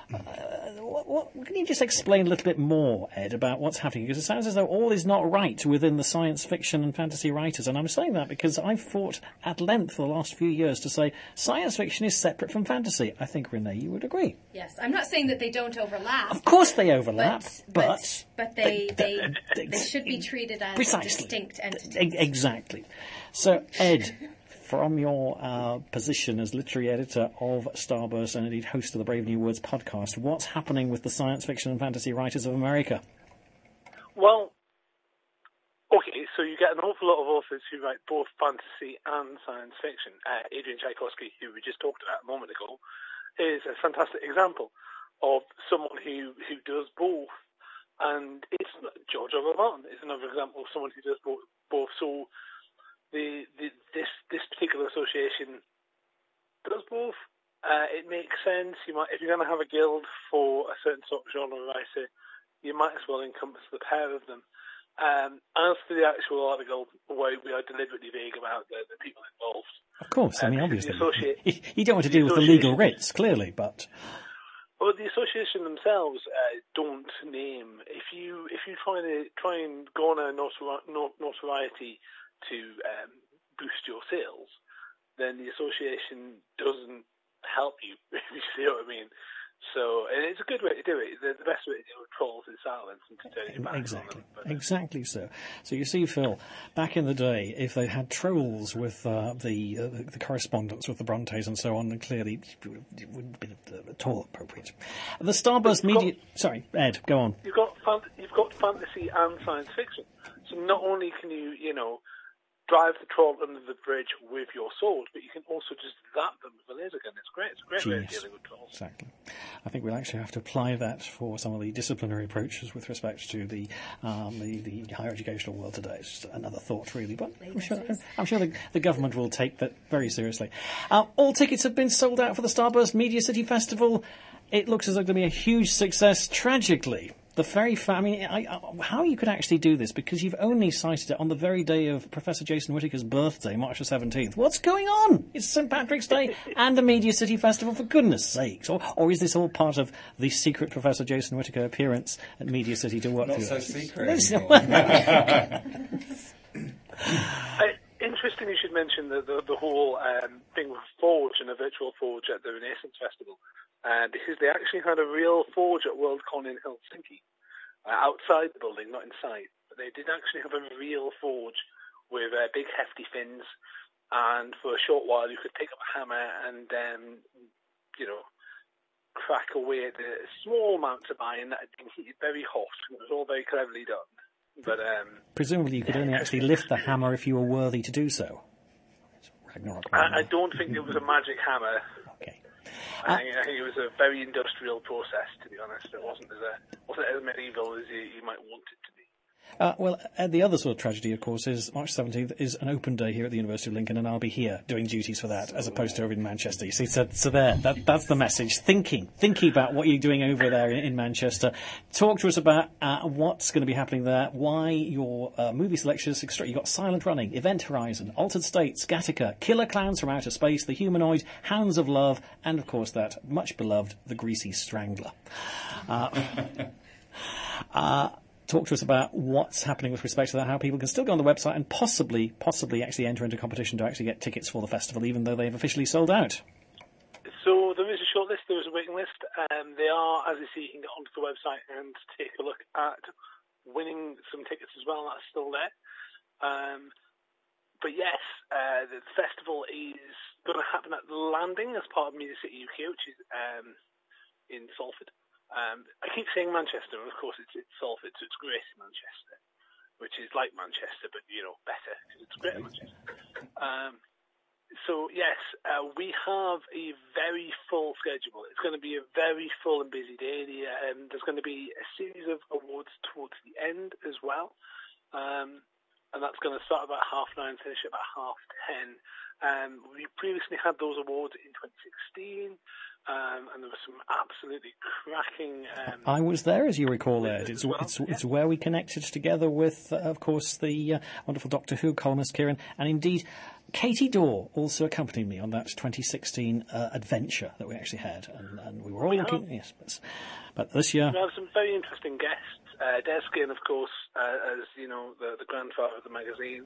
Can you just explain a little bit more, Ed, about what's happening? Because it sounds as though all is not right within the science fiction and fantasy writers. And I'm saying that because I've fought at length for the last few years to say science fiction is separate from fantasy. I think, Renee, you would agree. Yes, I'm not saying that they don't overlap. Of course they overlap, but they should be treated as distinct entities. Exactly. So, Ed, from your position as literary editor of Starburst and indeed host of the Brave New Words podcast, what's happening with the science fiction and fantasy writers of America? Well, okay, so you get an awful lot of authors who write both fantasy and science fiction. Adrian Tchaikovsky, who we just talked about a moment ago, is a fantastic example of someone who does both. And it's George R. R. Martin is another example of someone who does both. So this particular association does both. It makes sense. If you're going to have a guild for a certain sort of genre writer, you might as well encompass the pair of them. As for the actual article, where we are deliberately vague about the people involved. Of course, I mean, obviously. You don't want to deal with the legal writs, clearly, but... Well, the association themselves don't name. If you try and garner notoriety to boost your sales, then the association doesn't help you, if you see what I mean. So, and it's a good way to do it. The best way to deal with trolls is silence and to turn your back Exactly. on them. Exactly so. So you see, Phil, back in the day, if they had trolls with the correspondence with the Brontes and so on, then clearly it wouldn't have been at all appropriate. The Starburst Media... Sorry, Ed, go on. You've got fantasy and science fiction. So not only can you drive the troll under the bridge with your sword, but you can also just zap them with a laser gun. It's great. It's a great way of dealing with trolls. Exactly. I think we'll actually have to apply that for some of the disciplinary approaches with respect to the higher educational world today. It's just another thought, really, but I'm sure the government will take that very seriously. All tickets have been sold out for the Starburst Media City Festival. It looks as though it's going to be a huge success. Tragically, the very how you could actually do this, because you've only cited it on the very day of Professor Jason Whittaker's birthday, March the 17th. What's going on? It's St. Patrick's Day and the Media City Festival, for goodness sakes. Or is this all part of the secret Professor Jason Whittaker appearance at Media City to work through? Not so secret. Interesting you should mention the whole thing with Forge and a virtual Forge at the Renaissance Festival. Because they actually had a real Forge at Worldcon in Helsinki, outside the building, not inside. But they did actually have a real Forge with big hefty fins, and for a short while you could pick up a hammer and crack away at the small amounts of iron that had been heated very hot. It was all very cleverly done. But presumably you could only actually lift the hammer if you were worthy to do so. Ragnarok. I don't think it was a magic hammer. Okay. I think it was a very industrial process, to be honest. It wasn't as medieval as you might want it to be. The other sort of tragedy, of course, is March 17th is an open day here at the University of Lincoln, and I'll be here doing duties for that, as opposed to over in Manchester. You see, so that's the message. Thinking about what you're doing over there in Manchester. Talk to us about what's going to be happening there, why your movie selection is extra. You've got Silent Running, Event Horizon, Altered States, Gattaca, Killer Clowns from Outer Space, The Humanoid, Hounds of Love, and, of course, that much-beloved The Greasy Strangler. Talk to us about what's happening with respect to that, how people can still go on the website and possibly actually enter into a competition to actually get tickets for the festival, even though they've officially sold out. So there is a short list, there is a waiting list. They are, as you see, you can get onto the website and take a look at winning some tickets as well. That's still there. But yes, the festival is going to happen at the Landing as part of Media City UK, which is in Salford. I keep saying Manchester, and of course it's Salford, so it's Great Manchester, which is like Manchester, but, better, because it's Great Manchester. So, yes, we have a very full schedule. It's going to be a very full and busy day. There's going to be a series of awards towards the end as well, and that's going to start about 9:30, finish at about 10:30. We previously had those awards in 2016. And there was some absolutely cracking... I was there, as you recall, Ed. It's where we connected together with, of course, the wonderful Doctor Who columnist Kieran, and indeed Katie Dorr also accompanied me on that 2016 adventure that we actually had, and we were all looking... Yes, but this year... We have some very interesting guests. Des Skin, of course, as you know, the grandfather of the magazine.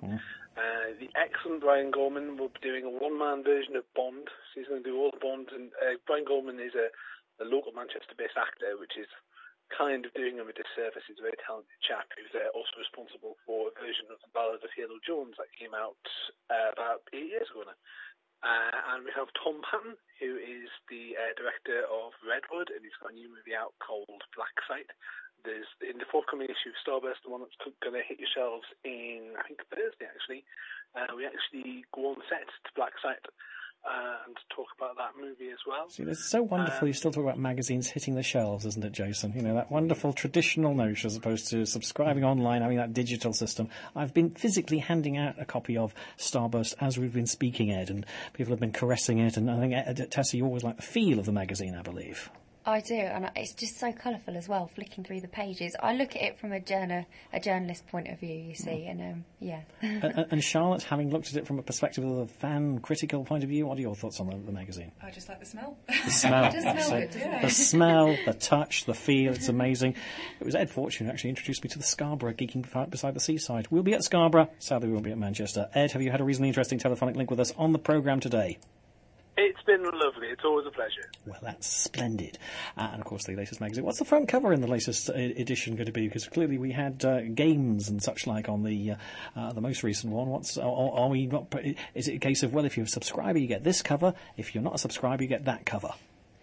The excellent Brian Gorman will be doing a one-man version of Bond. So he's going to do all the Bond. And Brian Gorman is a local Manchester-based actor, which is kind of doing him a disservice. He's a very talented chap who's also responsible for a version of the Ballad of Halo Jones that came out about 8 years ago now. And we have Tom Patton, who is the director of Redwood, and he's got a new movie out called Black Sight. There's, in the forthcoming issue of Starburst, the one that's going to hit your shelves in, I think, Thursday, actually. We actually go on set to Black Sight and talk about that movie as well. See, it's so wonderful you still talk about magazines hitting the shelves, isn't it, Jason? You know, that wonderful traditional notion as opposed to subscribing online, having that digital system. I've been physically handing out a copy of Starburst as we've been speaking, Ed, and people have been caressing it, and I think, Tessa, you always like the feel of the magazine, I believe. I do, and it's just so colourful as well, flicking through the pages. I look at it from a journalist point of view, you see, and yeah. And Charlotte, having looked at it from a perspective of a fan-critical point of view, what are your thoughts on the magazine? I just like the smell. The smell. It does smell good, doesn't it? The smell, the touch, the feel, it's amazing. It was Ed Fortune who actually introduced me to the Scarborough, geeking beside the seaside. We'll be at Scarborough, sadly we won't be at Manchester. Ed, have you had a reasonably interesting telephonic link with us on the programme today? It's been lovely. It's always a pleasure. Well, that's splendid. And, of course, the latest magazine. What's the front cover in the latest edition going to be? Because clearly we had games and such like on the most recent one. Are we not? Is it a case of, well, if you're a subscriber, you get this cover. If you're not a subscriber, you get that cover?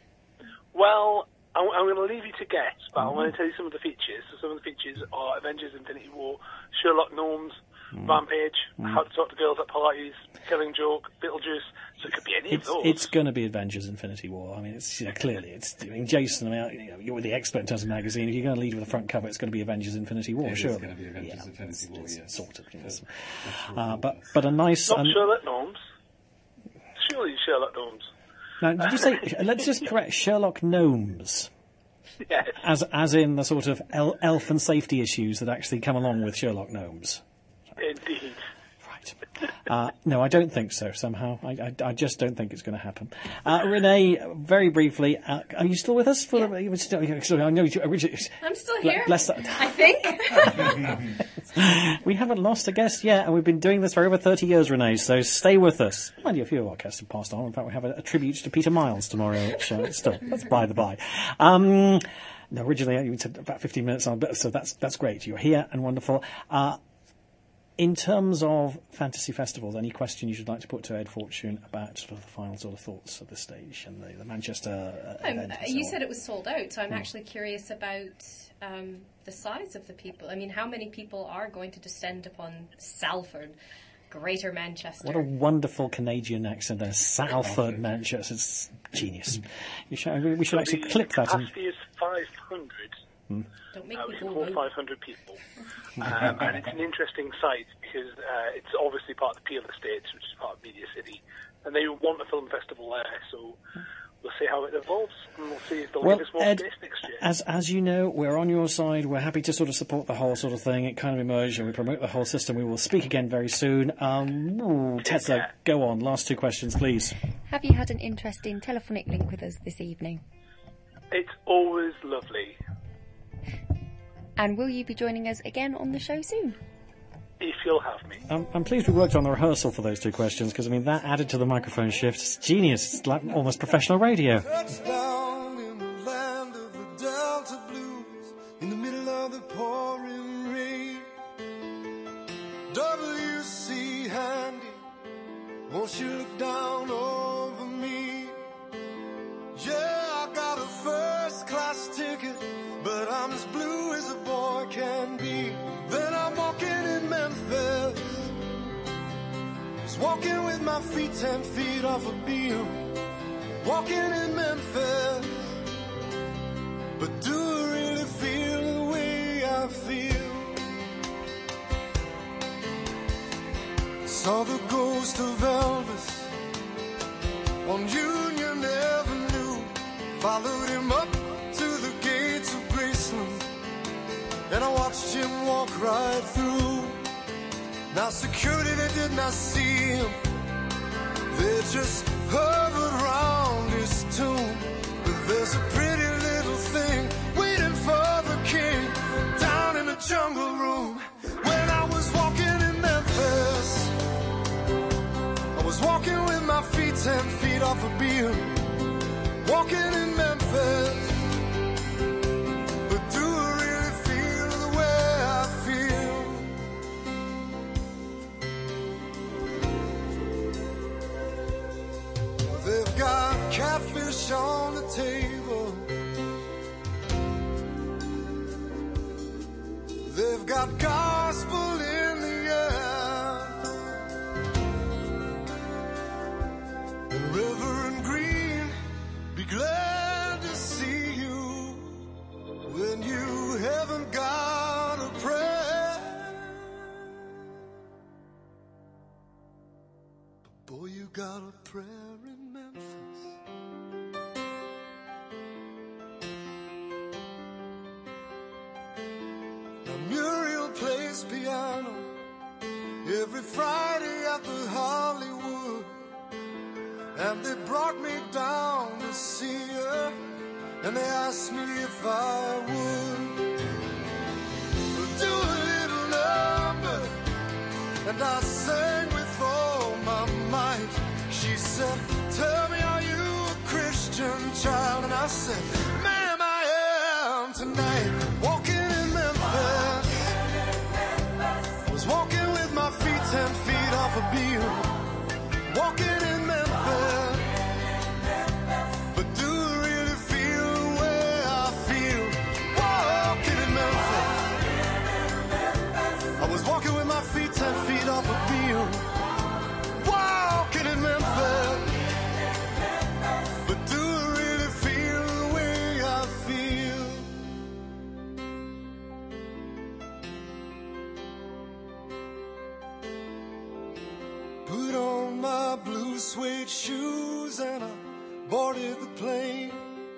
Well, I'm going to leave you to guess, but I'm going to tell you some of the features. So some of the features are Avengers Infinity War, Sherlock Gnomes, Rampage, How to Talk to Girls at Pilates, Killing Joke, Beetlejuice. So it could be any of those. It's going to be Avengers: Infinity War. I mean, it's clearly it's. I mean, Jason, you're the expert in terms of magazine. If you're going to lead with the front cover, it's going to be Avengers: Infinity War. Sure, it's going to be Avengers: Infinity War. Yes, sort of. Yes. But a nice. Not Sherlock Gnomes. Surely Sherlock Gnomes. Now, did you say? Let's just correct Sherlock Gnomes. Yes. As in the sort of elf and safety issues that actually come along with Sherlock Gnomes. Indeed. No, I don't think so, somehow. I just don't think it's going to happen. Renee, very briefly, are you still with us? Sorry, I know I'm still here, I think. We haven't lost a guest yet, and we've been doing this for over 30 years, Renee, so stay with us. Mind you, a few of our guests have passed on. In fact, we have a tribute to Peter Miles tomorrow, which still, that's by the by. No, originally you said about 15 minutes on, so that's great. You're here and wonderful. In terms of fantasy festivals, any question you should like to put to Ed Fortune about sort of the final sort of thoughts at this stage and the Manchester event? You said it was sold out, so I'm actually curious about the size of the people. I mean, how many people are going to descend upon Salford, Greater Manchester? What a wonderful Canadian accent there. Salford, Manchester. It's genius. We should actually clip that. The capacity is 500. Don't make me go 500 people. And it's an interesting site because it's obviously part of the Peel Estates, which is part of Media City. And they want a film festival there, so we'll see how it evolves, and we'll see if they'll give us more space next year. As you know, we're on your side. We're happy to sort of support the whole sort of thing. It kind of emerged, and we promote the whole system. We will speak again very soon. Tesla, go on. Last two questions, please. Have you had an interesting telephonic link with us this evening? It's always lovely. And will you be joining us again on the show soon? If you'll have me. I'm pleased we worked on the rehearsal for those two questions, because, I mean, that added to the microphone shift. It's genius. It's like almost professional radio. Touchdown in the land of the Delta Blues, in the middle of the pouring rain. W.C. Handy, won't you look down over me? Yeah, I got a first-class ticket, but I'm as blue as a boy can be. Then I'm walking in Memphis, just walking with my feet 10 feet off a beam. Walking in Memphis, but do I really feel the way I feel? Saw the ghost of Elvis on Union Avenue, followed him up to the gates of Graceland, and I watched him walk right through. Now security, they did not see him, they just hovered around his tomb. But there's a pretty little thing waiting for the king down in the jungle room. When I was walking in Memphis, I was walking with my feet 10 feet off a beam. Walking in Memphis, but do I really feel the way I feel? They've got catfish on the table, they've got gospel in the air, and Reverend Green, be glad to see you when you haven't got a prayer. But boy, you got a prayer in Memphis. Now Muriel plays piano every Friday at the Hollywood, and they brought me down to see her, and they asked me if I would do a little number, and I sang with all my might. She said, tell me, are you a Christian child? And I said, ma'am, I am tonight. Walking in Memphis, was walking with my feet 10 feet off a beam. Walking in Memphis, but do I really feel the way I feel? Walking in Memphis, I was walking with my feet 10 10 feet off a beam, walking in Memphis. But do I really feel the way I feel? Put on my blue suede shoes and I boarded the plane.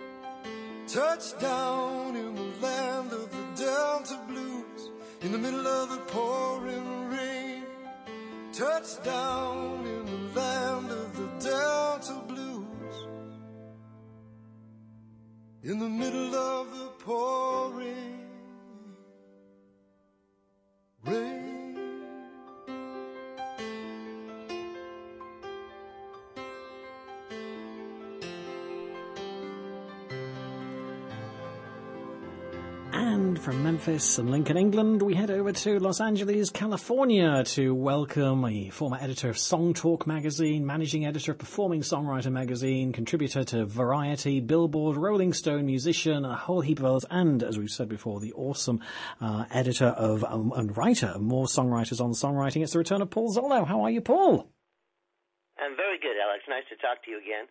Touchdown in the land of the Delta Blues, in the middle of the pouring rain. Touchdown in the land of the Delta Blues, in the middle of the pouring rain. And from Memphis and Lincoln, England, we head over to Los Angeles, California to welcome a former editor of Song Talk magazine, managing editor of Performing Songwriter magazine, contributor to Variety, Billboard, Rolling Stone, musician, a whole heap of others, and, as we've said before, the awesome editor of and writer of More Songwriters on Songwriting. It's the return of Paul Zollo. How are you, Paul? I'm very good, Alex. Nice to talk to you again.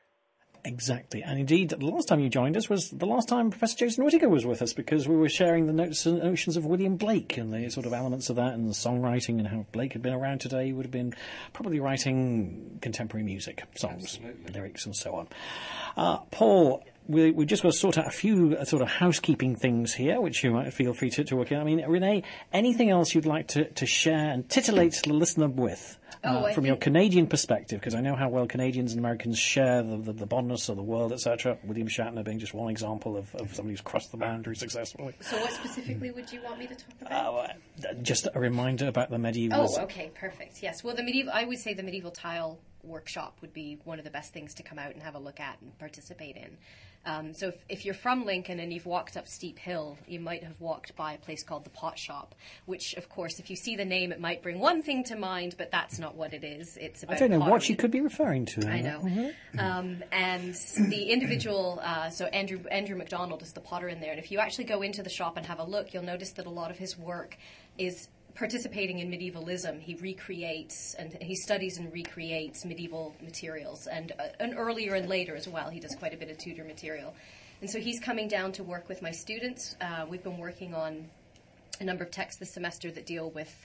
Exactly. And indeed, the last time you joined us was the last time Professor Jason Whittaker was with us, because we were sharing the notions of William Blake and the sort of elements of that and the songwriting, and how Blake had been around today. He would have been probably writing contemporary music, songs, lyrics and so on. Paul, we just want to sort out a few sort of housekeeping things here, which you might feel free to work out. I mean, Renee, anything else you'd like to share and titillate the listener with? From your Canadian perspective, because I know how well Canadians and Americans share the bondness of the world, etc. William Shatner being just one example of somebody who's crossed the boundary successfully. So what specifically would you want me to talk about? Just a reminder about the medieval... Oh, okay, perfect. Yes, well, I would say the medieval tile workshop would be one of the best things to come out and have a look at and participate in. So if you're from Lincoln and you've walked up Steep Hill, you might have walked by a place called the Pot Shop, which, of course, if you see the name, it might bring one thing to mind, but that's not what it is. It's about I don't know pottery. what you could be referring to. I know. Mm-hmm. And the individual, so Andrew McDonald is the potter in there, and if you actually go into the shop and have a look, you'll notice that a lot of his work is participating in medievalism. He recreates and he studies and recreates medieval materials, and earlier and later as well. He does quite a bit of Tudor material. And so he's coming down to work with my students. We've been working on a number of texts this semester that deal with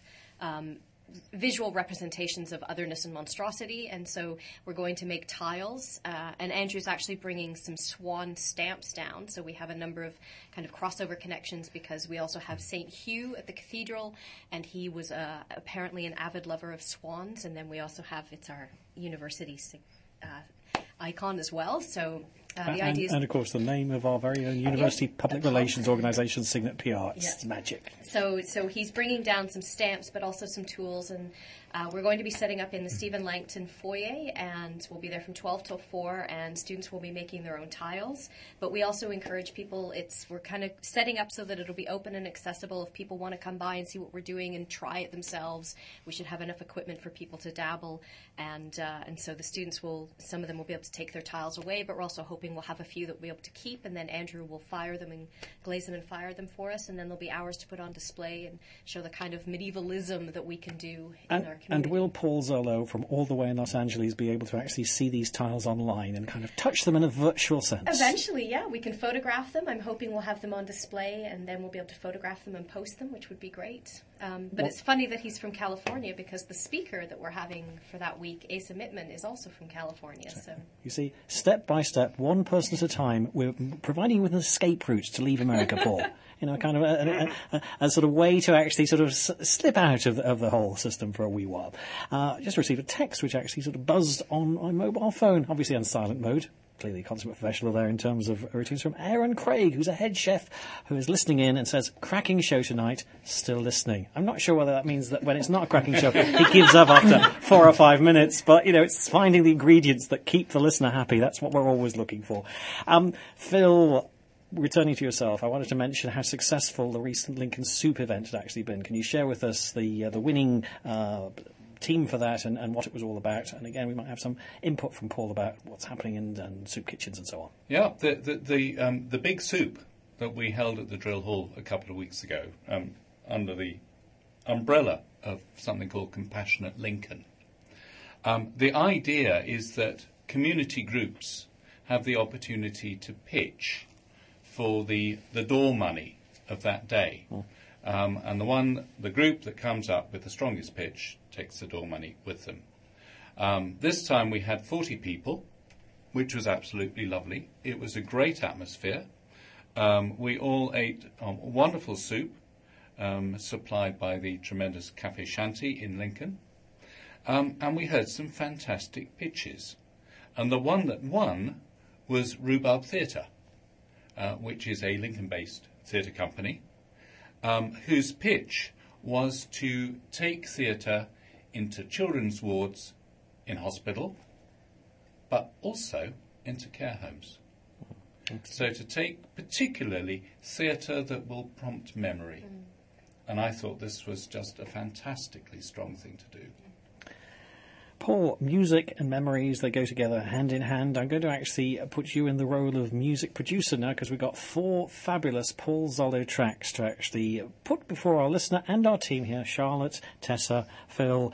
visual representations of otherness and monstrosity, and so we're going to make tiles, and Andrew's actually bringing some swan stamps down, so we have a number of kind of crossover connections, because we also have St. Hugh at the cathedral, and he was apparently an avid lover of swans, and then we also have, it's our university icon as well, so the idea is... And of course the name of our very own university public relations organisation, Signet PR. It's magic. So he's bringing down some stamps, but also some tools, and we're going to be setting up in the Stephen Langton foyer, and we'll be there from 12 till 4, and students will be making their own tiles. But we also encourage people, we're kind of setting up so that it'll be open and accessible. If people want to come by and see what we're doing and try it themselves, we should have enough equipment for people to dabble, and so the students some of them will be able to take their tiles away, but we're also hoping we'll have a few that we'll be able to keep, and then Andrew will fire them and glaze them and fire them for us, and then there'll be hours to put on display and show the kind of medievalism that we can do in our community. And will Paul Zollo from all the way in Los Angeles be able to actually see these tiles online and kind of touch them in a virtual sense? Eventually, yeah. We can photograph them. I'm hoping we'll have them on display, and then we'll be able to photograph them and post them, which would be great. But it's funny that he's from California, because the speaker that we're having for that week, Asa Mittman, is also from California. So you see, step by step, one person at a time, we're providing with an escape route to leave America, Paul. Kind of a sort of way to actually sort of slip out of the whole system for a wee while. Just received a text which actually sort of buzzed on my mobile phone, obviously on silent mode. Clearly a consummate professional there in terms of routines, from Aaron Craig, who's a head chef who is listening in and says, cracking show tonight, still listening. I'm not sure whether that means that when it's not a cracking show, he gives up after 4 or 5 minutes, but, it's finding the ingredients that keep the listener happy. That's what we're always looking for. Phil, returning to yourself, I wanted to mention how successful the recent Lincoln Soup event had actually been. Can you share with us the winning team for that and what it was all about? And again, we might have some input from Paul about what's happening in soup kitchens and so on. Yeah, the big soup that we held at the Drill Hall a couple of weeks ago, under the umbrella of something called Compassionate Lincoln. The idea is that community groups have the opportunity to pitch for the door money of that day. And the group that comes up with the strongest pitch takes the door money with them. This time we had 40 people, which was absolutely lovely. It was a great atmosphere. We all ate wonderful soup supplied by the tremendous Cafe Shanty in Lincoln. And we heard some fantastic pitches. And the one that won was Rhubarb Theatre, which is a Lincoln-based theatre company, whose pitch was to take theatre into children's wards in hospital, but also into care homes. So to take particularly theatre that will prompt memory. And I thought this was just a fantastically strong thing to do. Paul, music and memories, they go together hand in hand. I'm going to actually put you in the role of music producer now, because we've got 4 fabulous Paul Zollo tracks to actually put before our listener and our team here, Charlotte, Tessa, Phil,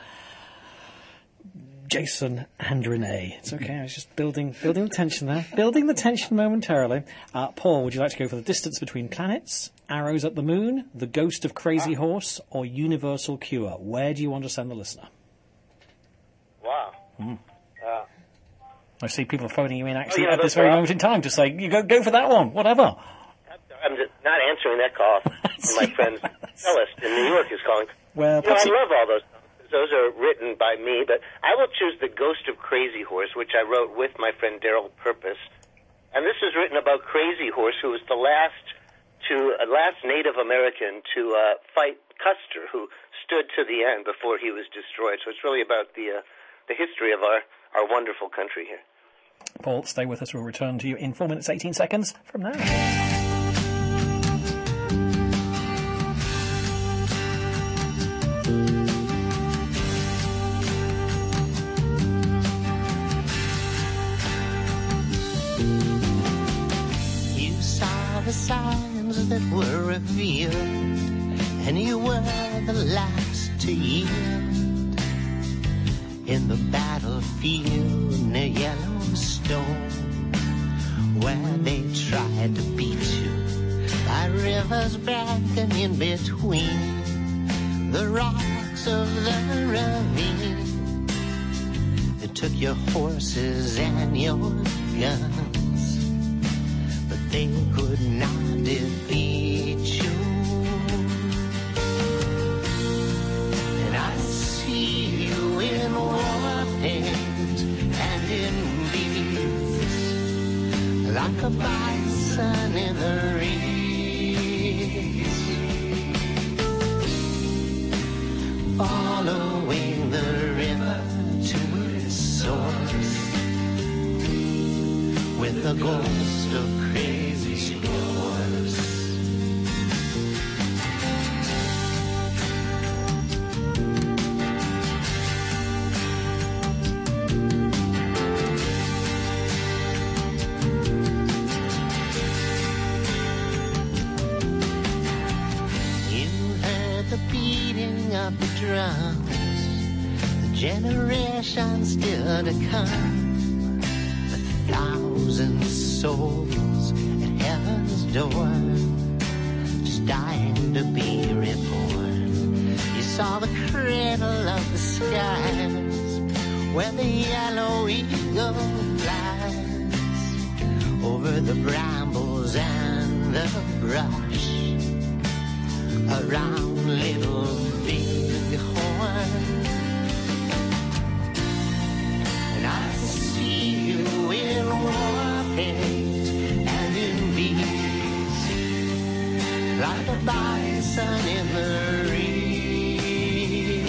Jason and Renee. It's okay, I was just building the tension there. Building the tension momentarily. Paul, would you like to go for The Distance Between Planets, Arrows at the Moon, The Ghost of Crazy Horse, or Universal Cure? Where do you want to send the listener? Wow. I see people phoning you in actually at this very moment in time to say, you go for that one, whatever. I'm just not answering that call. My friend Celeste in New York is calling. Well, I love all those. Those are written by me, but I will choose The Ghost of Crazy Horse, which I wrote with my friend Daryl Purpose. And this is written about Crazy Horse, who was the last Native American to fight Custer, who stood to the end before he was destroyed. So it's really about the history of our wonderful country here. Paul, stay with us. We'll return to you in 4 minutes, 18 seconds from now. The signs that were revealed, and you were the last to yield in the battlefield near Yellowstone, where they tried to beat you by rivers breaking in between the rocks of the ravine. They took your horses and your guns, they could not defeat you. And I see you in war paint and in beads, like a bison in the reeds, following the river to its source, with the ghost of Crazy Horse. You heard the beating of the drums, the generation still to come, 1,000 souls at heaven's door, just dying to be reborn. You saw the cradle of the skies, where the yellow eagle flies, over the brambles and the brush, around Little Big Horn. And I see you in war paint and in beads, like a bison in the reeds,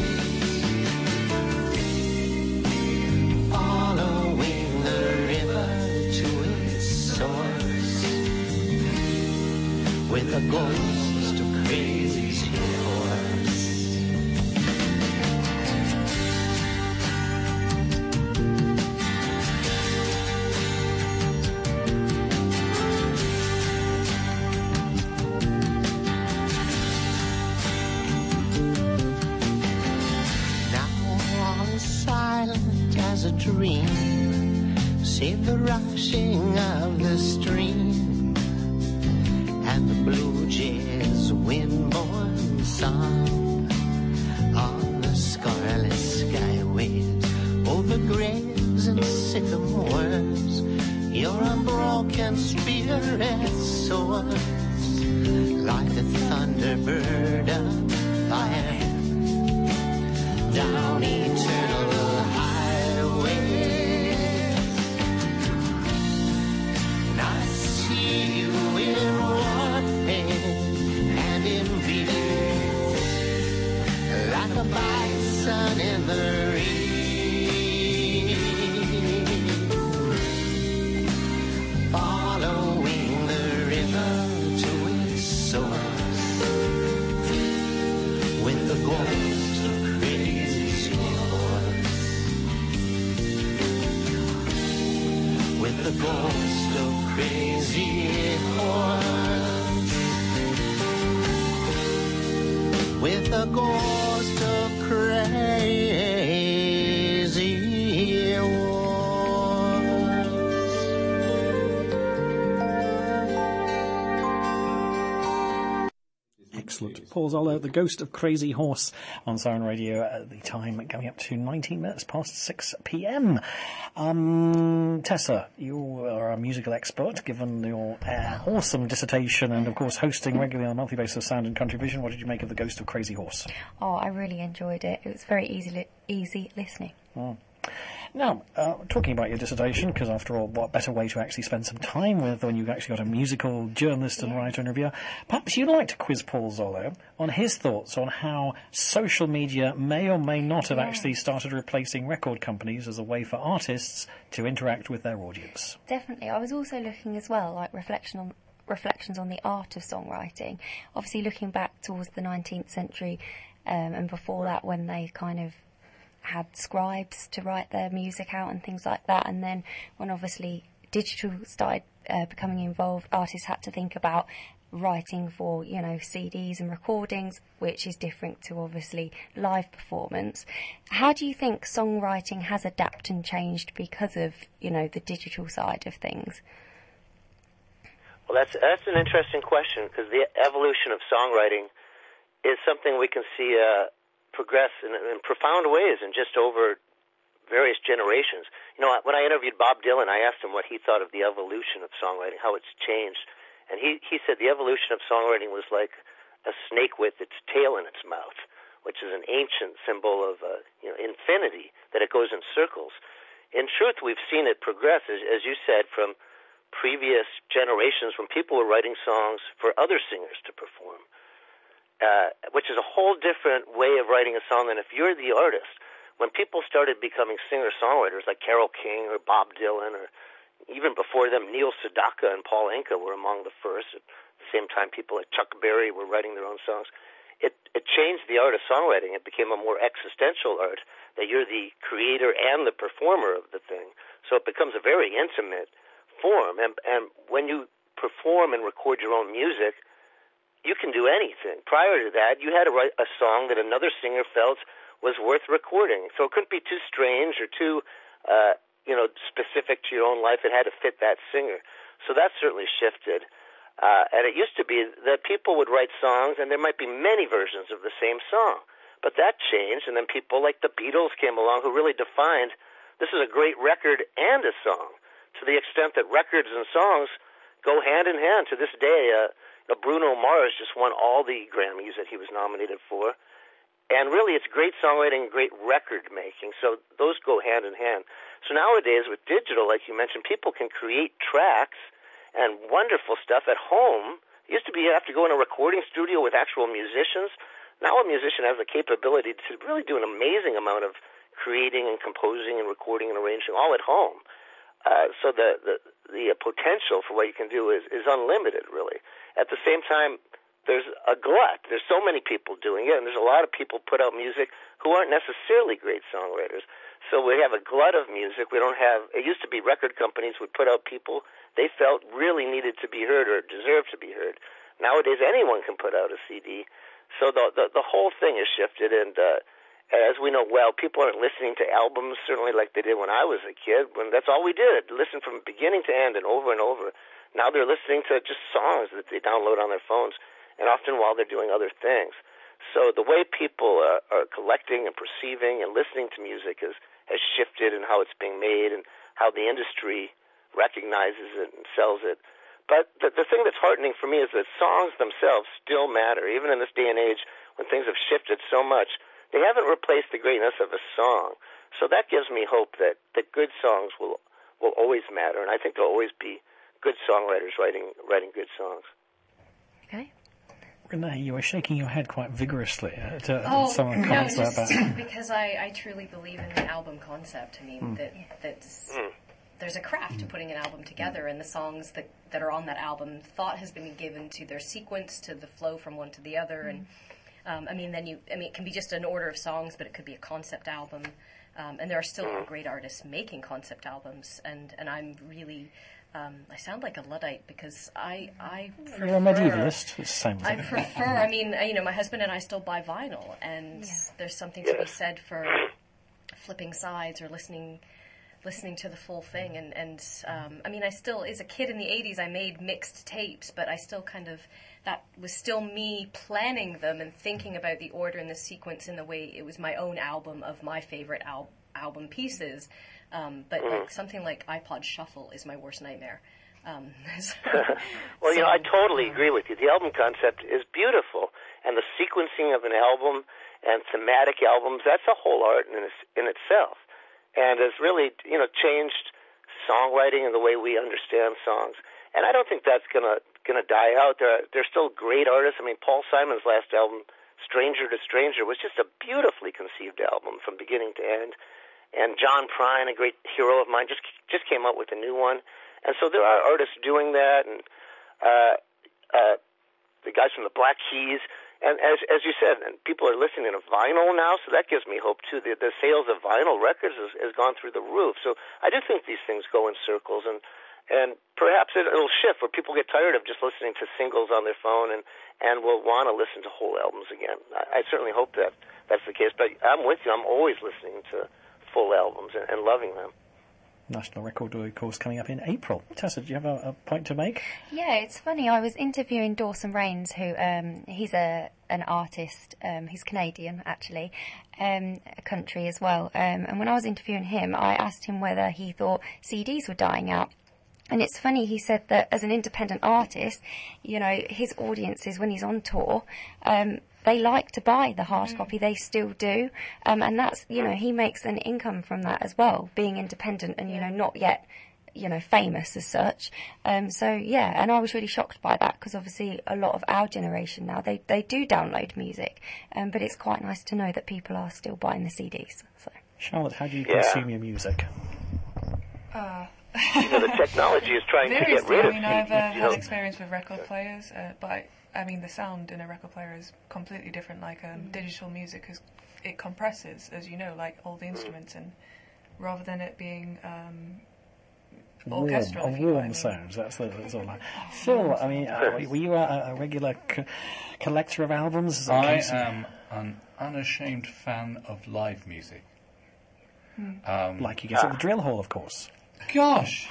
following the river to its source, with a ghost of Crazy Horse. dream. Save the rushing of the stream and the blue jays' wind-borne song on the scarlet skyways over graves and sycamores. Your unbroken spirit soars like a thunderbird of fire down eternal highways. And I see you in warfare and in peace, like a bison in the rain, following the river to its source with the ghost of crazy horse, with the ghost of crazy horse, with the ghost of crazy horse. Excellent. Paul Zollo, The Ghost of Crazy Horse on Siren Radio at the time going up to 19 minutes past 6 p.m. Tessa, you are a musical expert, given your awesome dissertation and, of course, hosting regularly on a monthly basis of Sound and Country Vision. What did you make of The Ghost of Crazy Horse? Oh, I really enjoyed it. It was very easy listening. Oh. Now, talking about your dissertation, because after all, what better way to actually spend some time with when you've actually got a musical journalist and writer and reviewer? Perhaps you'd like to quiz Paul Zollo on his thoughts on how social media may or may not have actually started replacing record companies as a way for artists to interact with their audience. Definitely. I was also looking as well, like reflections on the art of songwriting. Obviously, looking back towards the 19th century and before that, when they kind of had scribes to write their music out and things like that, and then when obviously digital started becoming involved, artists had to think about writing for, you know, CDs and recordings, which is different to obviously live performance. How do you think songwriting has adapted and changed because of, you know, the digital side of things? Well, that's an interesting question, because the evolution of songwriting is something we can see progress in profound ways and just over various generations. You know, when I interviewed Bob Dylan, I asked him what he thought of the evolution of songwriting, how it's changed. And he said the evolution of songwriting was like a snake with its tail in its mouth, which is an ancient symbol of infinity, that it goes in circles. In truth, we've seen it progress, as you said, from previous generations when people were writing songs for other singers to perform. Which is a whole different way of writing a song than if you're the artist. When people started becoming singer-songwriters like Carole King or Bob Dylan, or even before them, Neil Sedaka and Paul Anka were among the first. At the same time, people like Chuck Berry were writing their own songs. It changed the art of songwriting. It became a more existential art, that you're the creator and the performer of the thing. So it becomes a very intimate form. And when you perform and record your own music, you can do anything. Prior to that, you had to write a song that another singer felt was worth recording. So it couldn't be too strange or too, specific to your own life. It had to fit that singer. So that certainly shifted. And it used to be that people would write songs, and there might be many versions of the same song. But that changed, and then people like the Beatles came along, who really defined this is a great record and a song, to the extent that records and songs go hand in hand to this day. Bruno Mars just won all the Grammys that he was nominated for. And really, it's great songwriting and great record making. So those go hand in hand. So nowadays, with digital, like you mentioned, people can create tracks and wonderful stuff at home. It used to be you have to go in a recording studio with actual musicians. Now a musician has the capability to really do an amazing amount of creating and composing and recording and arranging all at home. So the potential for what you can do is unlimited, really. At the same time, there's a glut. There's so many people doing it, and there's a lot of people put out music who aren't necessarily great songwriters. So we have a glut of music. We don't have. It used to be record companies would put out people they felt really needed to be heard or deserved to be heard. Nowadays, anyone can put out a CD. So the whole thing has shifted, and as we know well, people aren't listening to albums certainly like they did when I was a kid, when that's all we did, listen from beginning to end and over and over. Now they're listening to just songs that they download on their phones, and often while they're doing other things. So the way people are collecting and perceiving and listening to music has shifted in how it's being made and how the industry recognizes it and sells it. But the thing that's heartening for me is that songs themselves still matter, even in this day and age when things have shifted so much. They haven't replaced the greatness of a song. So that gives me hope that good songs will always matter, and I think there'll always be good songwriters writing good songs. Okay. Renee, you were shaking your head quite vigorously to some of the no, comments just about because I truly believe in the album concept. I mean, there's a craft to putting an album together, and the songs that are on that album, thought has been given to their sequence, to the flow from one to the other, and it can be just an order of songs, but it could be a concept album, and there are still great artists making concept albums, and I'm really, I sound like a Luddite because I prefer... You're a medievalist, it's the same I prefer, my husband and I still buy vinyl, and there's something to be said for flipping sides or listening to the full thing, and I still, as a kid in the 80s, I made mixed tapes, but I still that was still me planning them and thinking about the order and the sequence in the way it was my own album of my favorite album pieces, but like something like iPod Shuffle is my worst nightmare. Well, I totally agree with you. The album concept is beautiful, and the sequencing of an album and thematic albums, that's a whole art in itself. And has really, changed songwriting and the way we understand songs. And I don't think that's gonna die out. There's still great artists. I mean, Paul Simon's last album, Stranger to Stranger, was just a beautifully conceived album from beginning to end. And John Prine, a great hero of mine, just came out with a new one. And so there are artists doing that, and the guys from the Black Keys. And as you said, and people are listening to vinyl now, so that gives me hope, too. The sales of vinyl records has gone through the roof. So I do think these things go in circles, and perhaps it'll shift where people get tired of just listening to singles on their phone and will want to listen to whole albums again. I certainly hope that's the case, but I'm with you. I'm always listening to full albums and loving them. National Record Day, of course, coming up in April. Tessa, do you have a point to make? Yeah, it's funny. I was interviewing Dawson Rains, who he's an artist. He's Canadian, actually, a country as well. And when I was interviewing him, I asked him whether he thought CDs were dying out. And it's funny, he said that as an independent artist, his audiences, when he's on tour, they like to buy the hard copy. They still do. And that's, he makes an income from that as well, being independent and, not yet, famous as such. And I was really shocked by that because obviously a lot of our generation now, they do download music. But it's quite nice to know that people are still buying the CDs. So. Charlotte, how do you consume your music? The technology is trying to get rid of CDs. I've had experience with record players, but the sound in a record player is completely different. Like digital music, it compresses, as you know, like all the instruments, and rather than it being orchestral. Warm sounds. That's all. Phil, were you a regular collector of albums? I am an unashamed fan of live music. Like you get at the Drill Hall, of course. Gosh!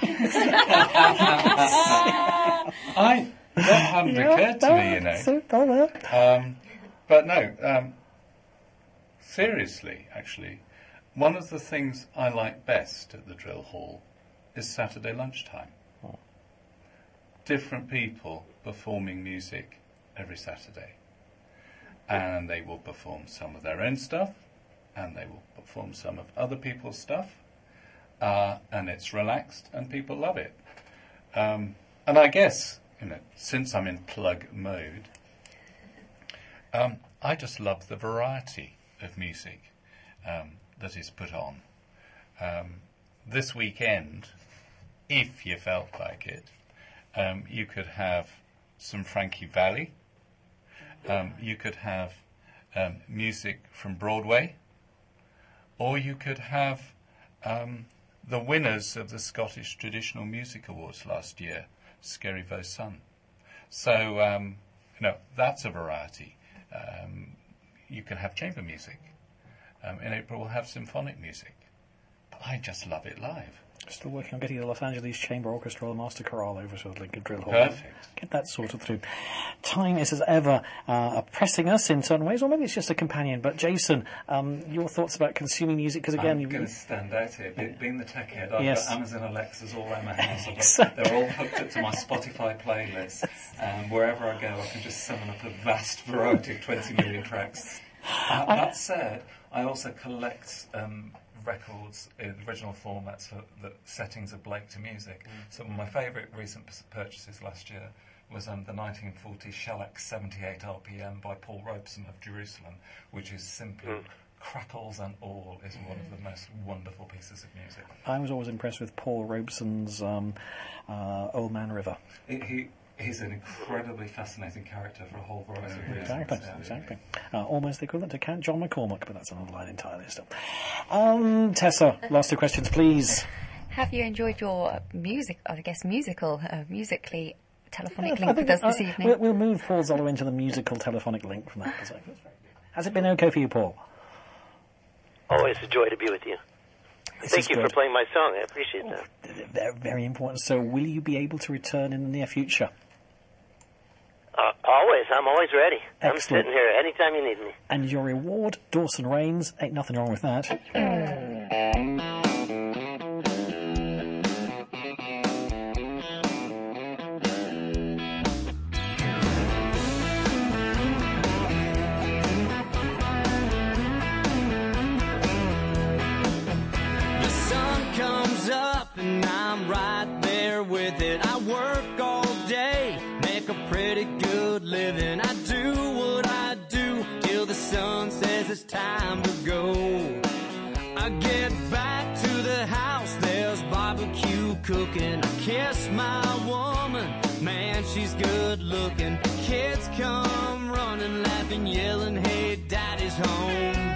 That hadn't occurred to me, But no, seriously, actually, one of the things I like best at the Drill Hall is Saturday lunchtime. Different people performing music every Saturday. And they will perform some of their own stuff, and they will perform some of other people's stuff. And it's relaxed, and people love it. And I guess, since I'm in plug mode, I just love the variety of music that is put on. This weekend, if you felt like it, you could have some Frankie Valli. You could have music from Broadway, or you could have the winners of the Scottish Traditional Music Awards last year, Skerry Vo Sun. So, that's a variety. You can have chamber music. In April we'll have symphonic music. But I just love it live. Still working on getting the Los Angeles Chamber Orchestra or Master Chorale over to the Lincoln Drill Hall. Perfect. Get that sorted through. Time is, as ever, oppressing us in certain ways, or maybe it's just a companion. But Jason, your thoughts about consuming music? Because again, I'm going to stand out here. Being the tech head, I've Yes. got Amazon Alexas all around my house. Exactly. They're all hooked up to my Spotify playlist. Wherever I go, I can just summon up a vast variety of 20 million tracks. That said, I also collect records in original formats for the settings of Blake to music. So one of my favourite recent purchases last year was the 1940 Shellac 78 RPM by Paul Robeson of Jerusalem, which is simply crackles and all is one of the most wonderful pieces of music. I was always impressed with Paul Robeson's Old Man River. He's an incredibly fascinating character for a whole variety of reasons. Exactly. Almost the equivalent to Count John McCormack, but that's another line entirely still. Tessa, last two questions, please. Have you enjoyed your musically telephonic link with us this evening? We'll move Paul Zollo into the musical telephonic link from that perspective. Has it been okay for you, Paul? Always a joy to be with you. Thank you for playing my song. I appreciate that. They're very important. So will you be able to return in the near future? Always. I'm always ready. Excellent. I'm sitting here anytime you need me. And your reward, Dawson Rains. Ain't nothing wrong with that. The sun comes up and I'm right there with it. I work all day, make a pretty good living. I do what I do till the sun says it's time to go. I get back to the house, there's barbecue cooking. I kiss my woman, man, she's good looking. Kids come running, laughing, yelling, hey, daddy's home.